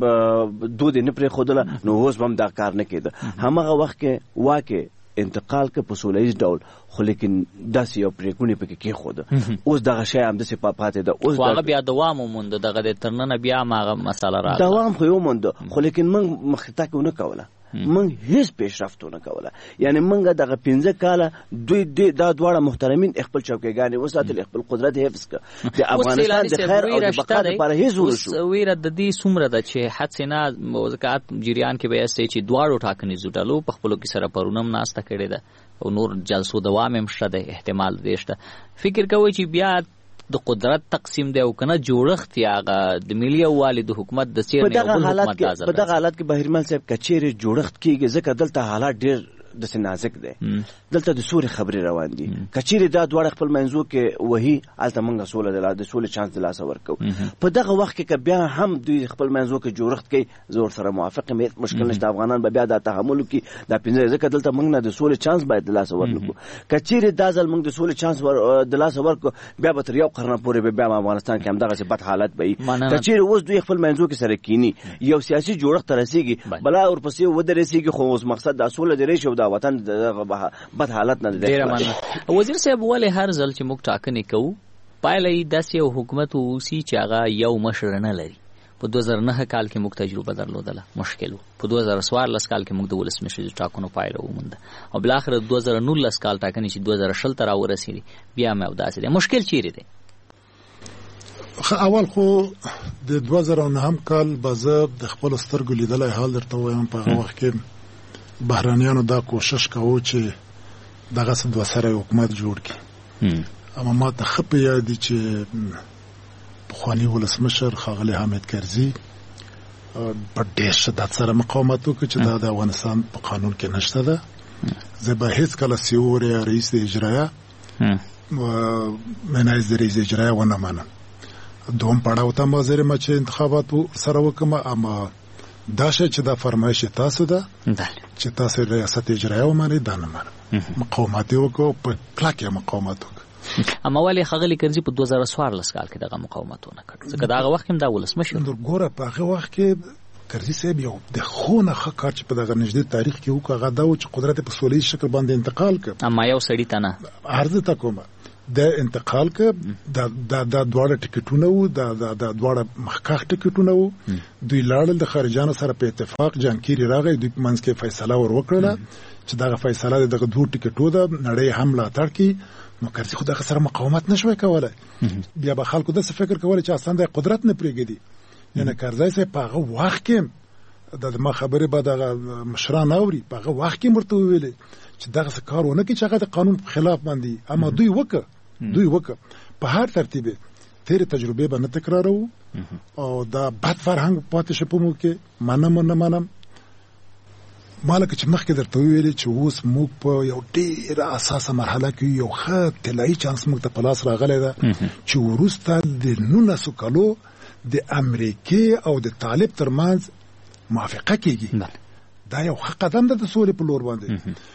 دود نه پرې خودله نو اوس هم دا کار نه کېده. هغه وخت کې واکه انتقال که په سولهییز ډول خو لیکن داسې یو پرېکونې پکې کېښوده. اوس دغه شی همداسې پاتې ده. اوس خو هغه بیا دوام ومونده، دغه د تر ننه بیا هم هغه مسله راغله. دوام خو یې ومونده خو لیکن موږ مخکې تګ ونه کوله، موږ هیڅ پیشرفت ونه کوله. یعنې موږ دغه پنځه کاله دوی دا دواړه محترمین خپل چوکیګانې وساتل، خپل قدرت حفظ کړه. د افغانستان د خیر او د بقا لپاره هیڅ ونه شو. اوس ویره د دې څومره ده چې حدسې نه وضعیت جریان کې به یاستئ چې دواړو ټاکنیزو ډلو په خپلو کې سره پرونه هم ناسته کړې ده او نور جلسو دوام هم شته دی، احتمال دې شته. فکر کوئ چې بیا د قدرت تقسیم دی او کنه جوړښت یا هغه د ملي یووالي د حکومت د څېر نه یو بل حکومت تازه په دغه حالت کې بهیرمل صاحب کچېرې جوړښت کېږي ځکه دلته حالات ډېر داسې نازک دی. دلته د سولې خبرې روان دي. کچېرې دا دواړه خپل منځو کې وهي هلته موږ سوله د سولې چانس د لاسه ورکوو. په دغه وخت کې که بیا هم دوی خپل منځو کې جوړښت کوي زه ورسره موافق یم، هېڅ مشکل نشته. افغانان به بیا دا تحمل وکړي دا پنځه ځکه دلته موږ نه د سولې چانس باید د لاسه ورنکړو. کچېرې دا ځل موږ د سولې چانس د لاسه ورکړو بیا به تر یو قرنه پورې به بیا افغانستان کې همدغسې بد حالت به وي. کچېرې اوس دوی خپل منځو کې سره کیني یو سیاسي جوړښت ته رسېږي بلا ورپسې ودرېږي خو اوس مقصد دا سوله دې راشي او دا وطن بد حالت نه دی. وزیر صاحب ولې هر ځل چې موږ ټاکنې کوو پایله یې داسې یو حکومت اوسي چې هغه یو مشر نه لري، په دوه زره نه کال کې موږ تجربه درلودله مشکل په دوه زره څوارلس کال کې موږ د ولسمشر ټاکنو پایله ومونده او بل اخر دوه زره نولس کال ټاکنې چې دوه زره شل ته راورسېدې بیا مې اوداسې دی مشکل چیرې دی اول خو د دوه زره نه کال به زه د خپل سترګو لیدلی حال درته وایم په هغه وخت کې بهرانیانو دا کوشش کوو چې دغسې دوه سری حکومت جوړ کړي اما ما ته ښه په یاد دي چې پخواني ولسمشر ښاغلی حامد کرزي په ډېر شدت سره مقاومت وکړ چې دا د افغانستان په قانون کې نشته ده زه به هېڅکله سیور یا رئیس د اجرایه منایز د رئیس اجرایه ونه منم دوم پړاو ته ما زیر ما چې انتخابات سره وکم اما دا شی چې دا فرمایش تاسو ده چې تاسو ریاست اجرایه ومنئ دا نه منم مقاومت یې وکړو په کلکه مقاومت وکړو اما ولې ښاغلي کرزي په دوه زره څوارلس کال کې دغه مقاومت ونه کړ ځکه د هغه وخت کې هم دا ولسمشر ګوره په هغه وخت کې کرزي صاحب یو د خونه ښه کار چې په دغه نږدې تاریخ کې وکړ هغه دا و چې قدرت په سوله ییز شکل باندې انتقال کړ اما یو سړي ته نه عرض ته کومه د انتقال ک د د دواړه ټیکټونه وو د د دواړه مخکښ ټیکټونه وو دوی لاړل د خارجانو سره په اتفاق جانکيري راغی دوی منځ کې فیصله ور وکړه چې دغه فیصله دغه دوه ټیکټو ده نړۍ حمله تر کې نو کرزي خو دغه سره مقاومت نشوي کولای بیا به خلکو د څه فکر کولای چې اصلا د قدرت نه پرېږدي یعنی کرزي سه په هغه وخت کې د ما خبره به د مشران اوري په هغه وخت کې مرته ویلې چې دغه کارونه کې چې هغه د قانون خلاف باندې اما دوی وکړه دوی وکړه په هر ترتیب تیر تجربه به نه تکرارو او دا بد فرهنګ پاتې شپو مو کې منم نه منم مالک چې مخکې درته ویلې چې اوس موږ په یو ډېر اساسه مرحله کې یو ښه طلایي چانس موږ ته په لاس راغلی ده چې وروسته د نولسو کالو د امریکې او د طالب ترمنځ موافقه کېږي دا یو ښه قدم ده د سولې په لور باندې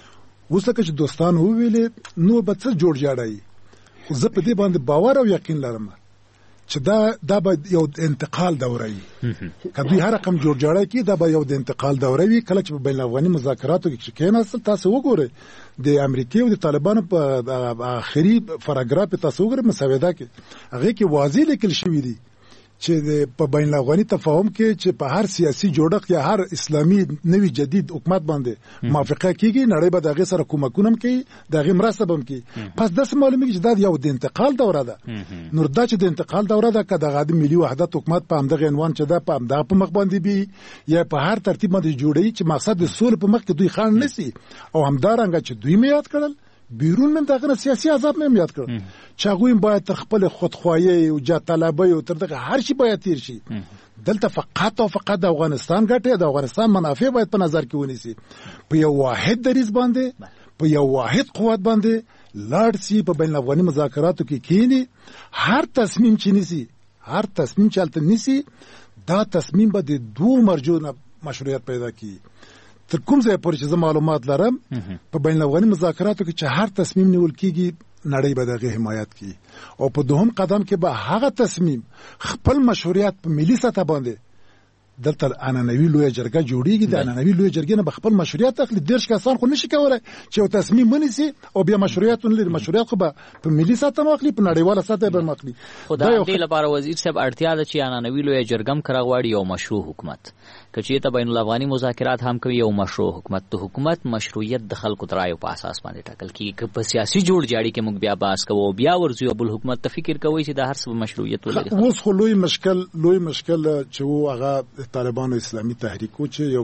اوس لکه چې دوستان وویلې نو به څه جوړ جاړی زه په دې باندې باور او یقین لرم چې دا دا به یو انتقال دوره وي که دوی هر رقم جوړ جاړی کې دا به یو د انتقال دوره وي کله چې په بین الافغاني مذاکراتو کې کېناستل تاسو وګورئ د امریکې او د طالبانو په آخري پاراګراف تاسو وګورئ مسوده کې هغه کې واضح لیکل شوی دی چې په بین الافغاني تفاهم کې چې په هر سیاسي جوړښت یا هر اسلامي نوي جدید حکومت باندې موافقه کیږي نړۍ به دغه سره کومکونه کوي دغه مرسته به کوي پس داس معلومیږي چې دا یو د انتقال دوره ده نور دا چې د انتقال دوره ده کله د ملي وحدت حکومت په همدغه عنوان چې دا په همدغه په مخ باندې بي یا په هر ترتیب باندې جوړي چې مقصد د سولې په مخ کې دوی خان نسی او همدارنګه چې دوی میاد کړل بیرون من دغه سیاسي عذاب مې یاد کړ چې هغه باید تر خپل خودخواهی او جاه طلبي او تر دغه هر شي باید تیر شي دلته فقط او فقط د افغانستان ګټه د افغانستان منافع باید په نظر کې ونیسي په یو واحد دریځ باندې په یو واحد قوت باندې لاړ سي په بین الافغاني مذاکراتو کې کینی هر تصمیم چې نیسي هر تصمیم چې الته نیسي دا تصمیم به د دوه مرجو مشروعیت پیدا کوي تر کوم ځای پورې چې زه معلومات لرم په بین الافغاني مذاکراتو کې چې هر تصمیم نیول کیږي نړۍ به دغه حمایت کوي او په دوهم قدم کې به هغه تصمیم خپل مشروعیت په ملي سطح باندې دلته عنعنوي لویه جرګه جوړیږي د عنعنوي لویه جرګې نه به خپل مشروعیت اخلي دیرش کسان خو نشي کولای چې یو تصمیم ونیسي او بیا مشروعیت ولري مشروعیت خو به په ملي سطح مخلي په نړیواله سطح به مخلي خدای دې لپاره وزیر صاحب اړتیا ده چې عنعنوي لویه جرګه هم کراغواړي یو مشروع حکومت کچې ته بین الافغاني مذاکرات هم کوي یو مشروع حکومت د حکومت مشروعیت د خلکو د رایو په اساس باندې ټاکل کیږي که په سیاسي جوړ جاړي کې موږ بیا باس کوو بیا ورځو بل حکومت ته فکر کوي چې د هر څه مشروعیت ولري اوس خو لوی مشکل لوی مشکل چې و هغه طالبانو اسلامي تحریکو چې یو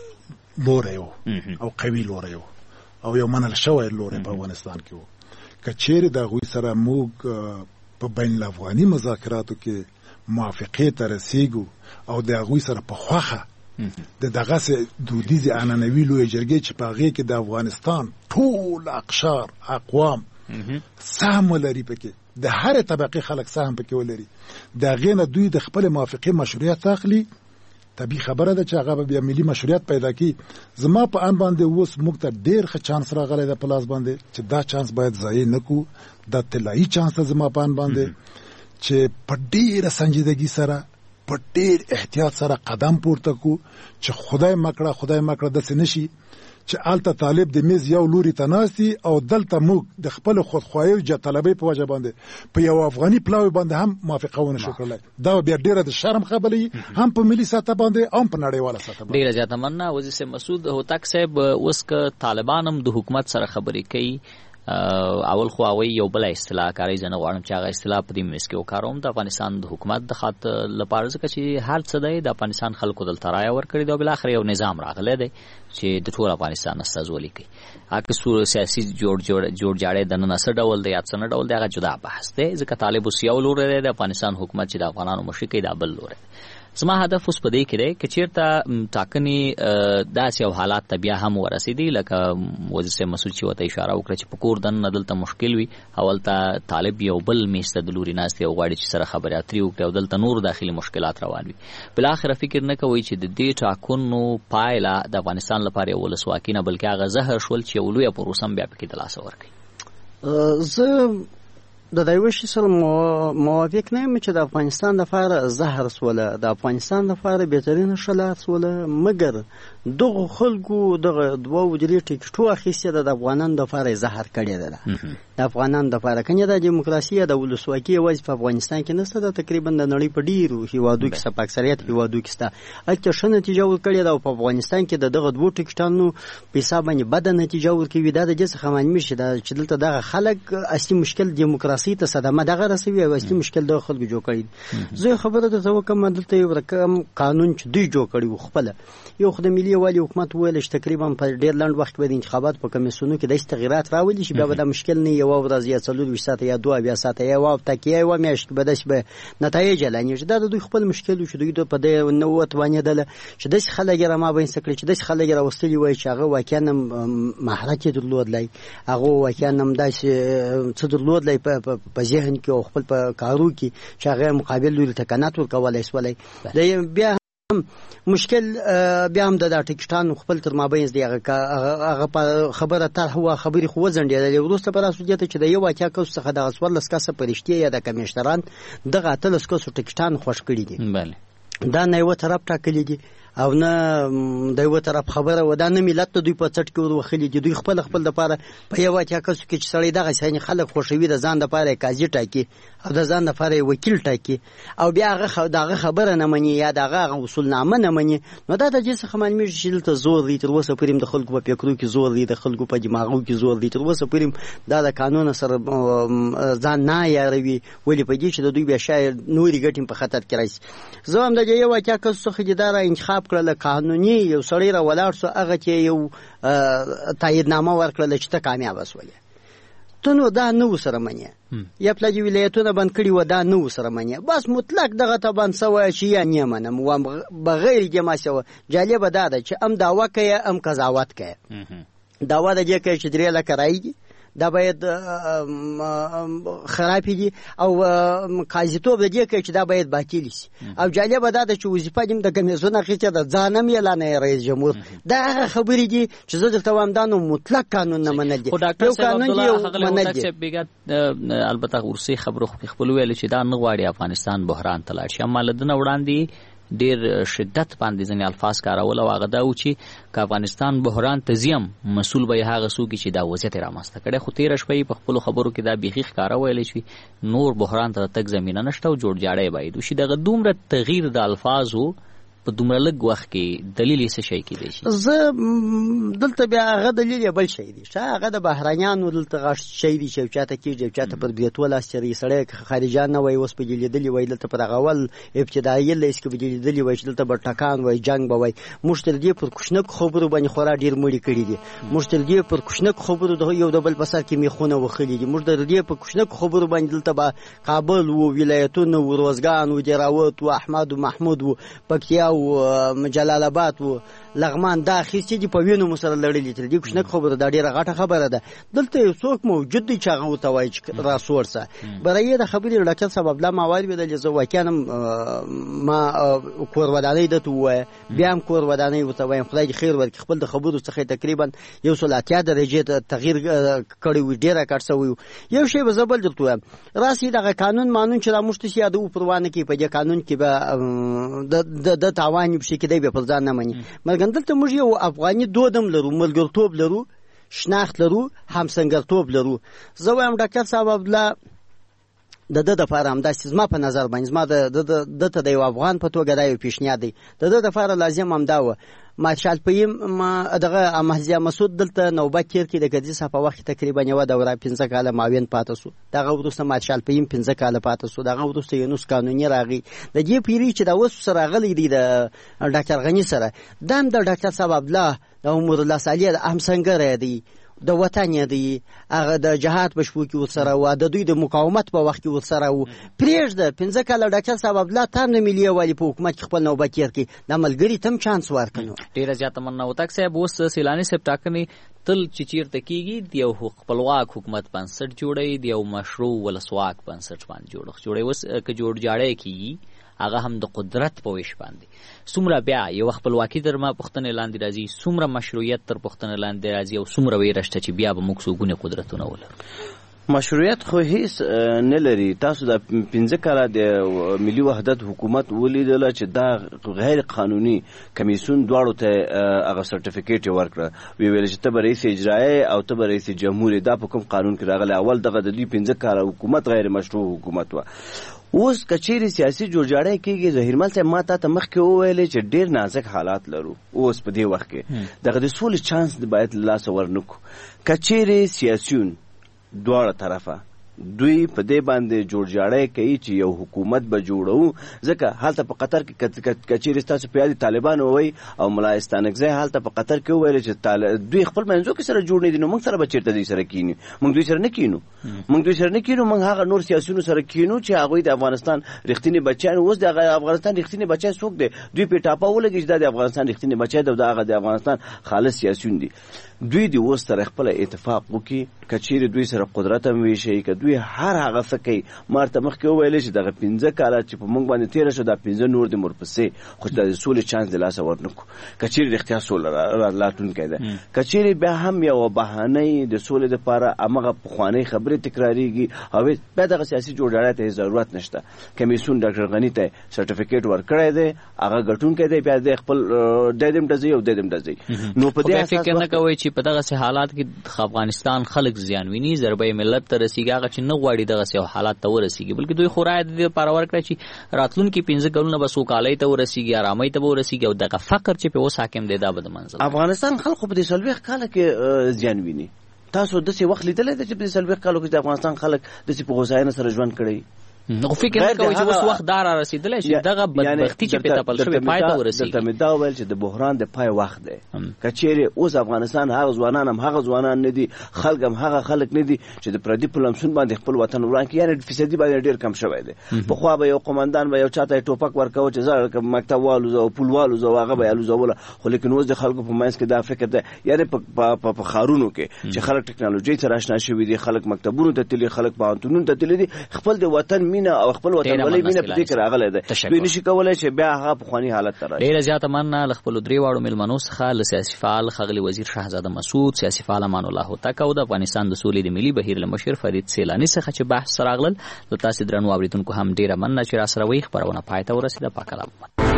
لوري او قوي لوري او یو منل شوی لوري په افغانستان کې و کچېره د غوي سره موږ په بین الافغاني مذاکراتو کې موافقه ته رسیدو او د غوي سره په خوخه د دغه سه دودیزه عنعنوي لوی جرګې چې په هغه کې د افغانستان ټول اقشار اقوام سهم لري پکې د هر طبقه خلک سهم پکې ولري دا غینه دوی د خپل موافقه مشروعیت اخلي طبي خبره ده چې هغه بیا ملي مشروعیت پیدا کی زما په ان باندې اوس موږ ته ډیر ښه چانس راغلی د پلاس باندې چې دا چانس باید ضایع نکو دا طلایي چانس زما په ان باندې چې په ډیره سنجیدګي سره په ډېر احتیاط سره قدم پورته کو چې خدای مکړه خدای مکړه داسې نشي چې آلته طالب د میز یو لوري ته ناستي او دلته موږ د خپل خودخواهي او جطلبۍ په وجه باندې په یو افغاني پلاوي باندې هم موافقه ونه شو کړلی. دا بیا ډېره د شرم خبرې هم په ملي سطح باندې هم په نړیواله سطح باندې. ډېره زیاته مننه وزیر صاحب. مسعود هوتک صاحب، اوس که طالبان هم د حکومت سره خبرې کوي، اول خو هغوی یو بله اصطلاح کاروي، زه نه غواړم چې هغه اصطلاح په دې منځ کې وکاروم، د افغانستان د حکومت د خاطر لپاره، ځکه چې هر څه دی د افغانستان خلکو دلته رایه ورکړې ده او بالاخره یو نظام راغلی دی چې د ټول افغانستان استازولي کوي. هغه څو سیاسي جوړ جوړ جوړ جاړی دننه څه ډول دی یا څه نه ډول دی هغه جدا بحث دی، ځکه طالب اوس یو لوری دی، د افغانستان حکومت چې د افغانانو مشري کوي دا بل لوری دی. زما هدف اوس په دې کې دی که چېرته ټاکنې داسې یو حالات ته بیا هم ورسېدي لکه وزیر صاحب مسعود چې ورته اشاره وکړه چې په کور دننه دلته مشکل وي او هلته طالب یو بل میز ته د لوري ناست دی او غواړي چې سره خبرې اترې وکړي او دلته نور داخلي مشکلات روان وي، بالاخره فکر نه کوئ چې د دې ټاکنو پایله د افغانستان لپاره یو ولسواکي نه بلکې هغه زهر شول چې یو لویه پروسه هم بیا پکې د لاسه ورکړي؟ زه د دې وشي سره موافق نه یم چې د افغانستان لپاره زهر سوله، د افغانستان لپاره بهترینه شلار سوله، مګر دغه خلکو دغه دوه وجري ټیکټو اخیستې ده د افغانانو لپاره زهر کړی ده. د افغانانو لپاره کنه د دیموکراسي د ولسواکي یوازې په افغانستان کې نشته، د تقریبا د نړۍ په ډیرو هیوادو کې په اکثریت هیوادو کې شته. اته ښه نتیجه ورکړې ده او په افغانستان کې د دغه دوه ټیکټانو په حساب باندې بد نتیجه ورکوي. دا د جس خمانمي شي چې دلته دغه خلک اصلي مشکل دیموکراسي ته صدمه دغه رسوي او اصلي مشکل د خلکو جوړ کړي. زه خبره ده زه کوم دلته یو رقم قانون چې دوی جوړ کړي خپل یو خدای ملي والی حکومت ویل چې تقریبا په ډیر لاند وخت کې د انتخابات په کمیسیونو کې د تغیرات راولي چې بیا به د مشکل نه یو ورځ یا څلور ساعت یا دوه بیا ساعت یا واو تکیه و میاشت به داس به نتایج لانیږي. دا د دوی خپل مشکل چې دوی په دې نو توانې دله چې د خلک را ما بین سکړي چې د خلک را وستلی وای چې هغه واکانه مهارت درلودلای، هغه واکانه داس څه درلودلای په ذهن کې او خپل په کارو کې چې هغه مقابل لوري تکنات ورکولای سولای. د بیا مشکل بیا هم د ټیکټانو خپل تر مابین دی هغه خبره ته هو خبري خو ځنډېدل وروسته پر اساس چې د یو واقعیا کوس څخه د غسول لسکاسه پرشتي یا د کمیشنران دغه اتلس کوس ټیکټان خوش کړی دي. بله دا نه یو طرف ټاکلي دي او نه د یو طرف خبره و دا نه ملت دوی په چټ کې وروخلي دي. دوی خپل خپل د پاره په یو واقعیا کوس کې چې سړی دغه څنګه خلک خوشوي د ځان د پاره قاضي ټاکي او د ځان د پاره وکیل ټاکي او بیا هغه دغه خبره نه مني یا دغه اصول نامه نه مني. نو دا د جنس خمانمي شیل ته زور دی، تر اوسه پریم د خلکو په فکرو کې زور دی، د خلکو په دماغو کې زور دی، تر اوسه پریم دا د قانون سره ځان نه یاروي ولې په دې چې د دوی بیا شاید نوري ګټم په خطر کې راځي. زه هم د یو واقعیا کوس څخه جدار انتخاب کړل قانوني یو سړی را ولاړ سو هغه چې یو تایید نامه ورکړل چې ته کامیاب وسولې. ته نو دا نو سره منی یا پلاجی ولایتونه بند کړي و دا نو سره منی بس مطلق دغه ته بند سوای چې یا نه منم و بغیر جما سو. جالب دا ده چې ام داوا کوي ام قضاوت کوي. داوا د دې کوي چې درې لکه راځي دا باید خراب دي او قاضیتوب د دې کوي چې دا باید باطل شي. او جالب دا ده چې وظیفه دې د کمیسیون اخیسته د ځانم اعلان رئیس جمهور دا خبرې دي چې زه دلته وایم دا نو مطلق قانون نه منل دي. یو قانون دی منل دي. البته ورسي خبرو خپل ویل چې دا نه غواړي افغانستان بحران ته لاړ شي، اما لدنه وړاندې ډیر شدت باندې ځنې الفاظ کارول او هغه دا و چې که افغانستان بحران ته ځیم مسؤل به هغه څوک چې دا وضعیت رامنځته کړی. خو تېره شپه په خپلو خبرو کې دا بیخي ښکاره ویلی چې نور بحران ته تګ زمینه نشته او جوړ جاړی باید وشي. دغه دومره تغییر د الفاظو په دومره لږ وخت کې دلیل یې څه شی کیدای شي؟ زه دلته بیا هغه دلیل بل شی دی چې هغه د بهرانیانو دلته غش شی دی چې چاته کېږي چاته پر بیتول استری سړی خارجان نه وای اوس په لیدلی وای دلته پر اول ابتدایي لیس کې لیدلی وای چې دلته بر ټکان وای جنگ به وای مشتل دی پر کوشنک خبرو باندې خورا ډیر مړی کړی دي. مشتل دی پر کوشنک خبرو د یو د بل بسر کې میخونه وخلی دي. مشتل دی پر کوشنک خبرو باندې دلته با کابل او ولایتونه او روزګان او جراوت او احمد او محمود او پکتیا او جلال آباد و لغمان دا اخیستې دي په وینو مو سره لړلي تل دي کوښنه خبره دا ډیره غټه خبره ده دلته یو څوک موجود دی چې هغه ورته وایي چې راسورسه برای د خبرې ډاکټر صاحب عبدالله ماوال ویل چې واقعا ما کور ودانۍ دته وایي بیا هم کور ودانۍ ورته وایم خدای دې خیر ورکړي خپل د خبرو څخه تقریبا یو سل اتیا درجې تغییر کړی وي ډیره کټ شوی یو شی به زبل درته وایم راسي دغه قانون مانون چې را مشت سي د پروانه کې په دې قانون کې به د تاوان بشي کې دی به پر ځان نه مني مګر دلته موږ یو افغاني دودم لرو ملګرتوب لرو شناخت لرو همسنګرتوب لرو زه وایم ډاکټر صاحب عبدالله د د د لپاره همداسې زما په نظر باندې زما د دته د یو افغان په توګه دا یو پیشنهاد دی د د لپاره لازم همدا و مارشال پیم دغه مهزیا مسعود دلته نوبت تیر کې د ګدي صاحب په وخت تقریبا یو دوره پنځه کاله معاون پاتې سو دغه وروسته مارشال پیم پنځه کاله پاتې سو دغه وروسته یونس قانوني راغی د دې پیری چې دا وس سره غلي دی د ډاکټر غنی سره دام د ډاکټر صاحب عبدالله د عمر الله صالح هم څنګه دی د وطن دی هغه د جهاد په شپو کې ورسره و د دوی د مقاومت په وخت کې ورسره و پرېږده پنځه کاله ډاکټر صاحب عبدالله تام د ملي والي په حکومت کې خپل نوبت تیر کړي د ملګري تم چانس ورکړو ډیره زیاته مننه وتاک صاحب اوس سیلانی صاحب ټاکنې تل چې چیرته کیږي د یو خپلواک حکومت بنسټ جوړوي د یو مشروع ولسواک بنسټ باندې جوړ جوړوي اوس که جوړ جاړی کیږي هغه هم د قدرت په ویش باندې څومره بیا یو خپلواکي در ما پښتنې لاندې راځي څومره مشروعیت تر پښتنې لاندې راځي او څومره ویرشته چې بیا به موږ څوګونه قدرتونه ولرو مشروعیت خو هیڅ نه لري تاسو د پنځه کاله د ملي وحدت حکومت ولیدله چې دا غیر قانوني کمیسیون دواړو ته هغه سرټیفیکیټ ورکړه وی ویل چې ته به رئیس اجرایي او ته به رئیس جمهور دا په کوم قانون کې راغلی اول دغه د دوی پنځه کاله حکومت غیر مشروع حکومت و اوس کچېری سیاسي جوړجاړی کېږي ظهیرمل صاحب ما ته مخکې وویلې چې ډېر نازک حالات لرو اوس په دې وخت کې دغه د سولې چانس باید له لاسه ورنکو کچېری سیاسیون دواړه طرفه دوی په دې باندې جوړجاړی کوي چې یو حکومت به جوړو ځکه هلته په قطر کې کچېرې ستاسو په یاد طالبان ووایي او ملا استانکزی هلته په قطر کې وویل چې دوی خپل منځو کې سره جوړ نه دي نو موږ سره به چېرته دوی سره کینو موږ دوی سره نه کینو موږ دوی سره نه کینو موږ هغه نور سیاسیونو سره کینو چې هغوی د افغانستان رښتینې بچیان اوس د افغانستان رښتینې بچی څوک دی دوی پې ټاپه ولګي چې دا د افغانستان رښتینې بچی دی او د هغه د افغانستان خالص سیاسیون دي دوی د اوس سره خپل اتفاق وکړي کچېرې دوی سره قدرت هم ویشي که دوی هر هغه څه کوي ما ورته مخکې وویلې چې دغه پنځه کاله چې په موږ باندې تېره شوه دا پنځه نور دې ورپسې خو چې د سولې چانس د لاسه ورنکړو کچېرې رښتیا سوله راتلونکی ده کچېرې بیا هم یوه بهانۍ د سولې دپاره همغه پخوانۍ خبرې تکراریږي او بیا دغه سیاسي جوړجاړی ته ضرورت نشته کمیسیون ډاکټر غني ته سرټیفیکیټ ورکړی دی هغه ګټونکی دی بیا دی خپل دی دې هم ډزوي او دی دې هم ډزوي نو په دې اساس فکر نه کوئ چې په دغسې حالات کې افغانستان خلک زیان ویني ضربه ملت ته رسیږي هغه چې نه غواړي دغسې یو حالات ته ورسیږي بلکې دوی خو رایه د دې لپاره ورکړه چې راتلونکي پنځه کلونه به سوکالۍ ته ورسیږي ارامۍ ته به ورسیږي او دغه فقر چې پې اوس حاکم دی دا به د منځه افغانستان خلکو په دې څلوېښت کاله کې زیان ویني تاسو داسې وخت لیدلی دی چې په دې څلوېښت کالو کې د افغانستان خلک داسې په هوساینه سره ژوند کړی خو فکر نه کوي چې اوس وخت دا را رسېدلی چې دغه بدبختي چې پې تپل شوې پای ته ورسېږي درته مې دا وویل چې د بحران د پای وخت دی که چېرې اوس افغانستان هغه ځوانان هم هغه ځوانان نه دي خلک هم هغه خلک نه دي چې د پردي په لمسون باندې خپل وطن وران کړي یعنې فیصدي باندې ډېر کم شوی دی پخوا به یو قمندان به یو چا ته ټوپک ورکوه چې زه مکتب والوزه او پول والوزه او هغه به یې الوزوله خو لیکن اوس د خلکو په منځ کې دا فکر دی یعنې په ښارونو کې چې خلک ټکنالوژۍ سره اشنا شوي دي خلک مکتبونو ته تللي خلک پوهنتونونو ته تللي دي خپل د وطن مینه او خپل وطن ولې مینه په دې کې راغلی دی دوی نشي کولی چې بیا هغه پخواني حالت ته راشي ډېره زیاته مننه له خپلو درې واړو مېلمنو څخه له سیاسي فعال ښاغلي وزیر شهزاده مسعود سیاسي فعال امان الله هوتک او د افغانستان د سولې د ملي بهیر له مشر فرید سیلاني څخه چې بحث راغلل له تاسې درنو اورېدونکو هم ډېره مننه چې راسره وئ خپرونه پای ته ورسېده پاک الله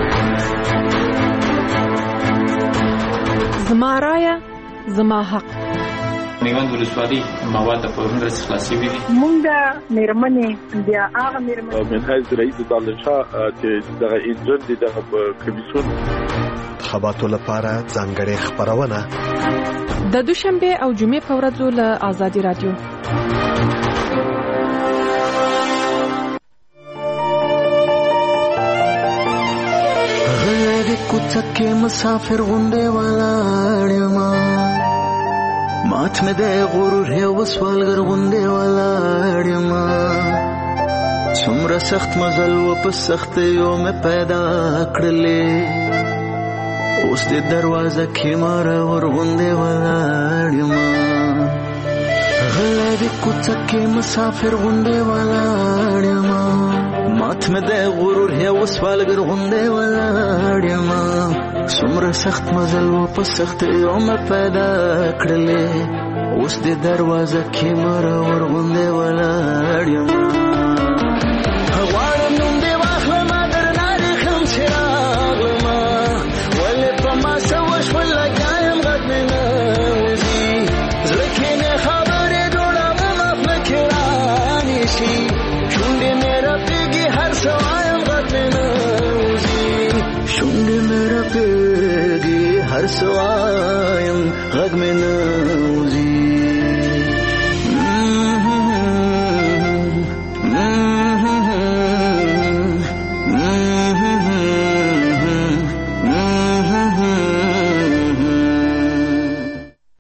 زما رایه زما حق میوند ولسوالۍ مواد په هندرس خلاصي وي مونږ د میرمنې بیا هغه میرمنې منهاج رئیس دالشاه چې دغه انجن دي دغه کمیسیون خبراتو لپاره ځانګړې خبرونه د دوشنبه او جمعې په ورځو له آزادي رادیو غیر کوڅه مسافر غونډه ولاړم مات مې د غرور یو سوالګر غوندې ولاړ یم څومره سخت مزل و په سختیو مې پیدا کړلې اوس د دروازه کې مار ورغوندې ولاړ یم غلی د کوڅه کې مسافر غوندې ولاړ یم مات مې د غرور یو سوالګر غوندې ولاړ یم څومره سخت مزل و په سختیو مې پیدا کړلې اوس د دروازه کې مار ورغوندې ولاړ یم غواړم نوم دې واخلمه درنه ریښم چې راغلمه ولې په ما څه وشول لګیا یم غږ مې نه وځي زړه کې مې خبرې جوړوم اف نه کې رانیسي شونډې مې رپېږي هر څه وایم غږ مې نه وځي شونډې مې رپېږي هر څه وایم غږ مې نه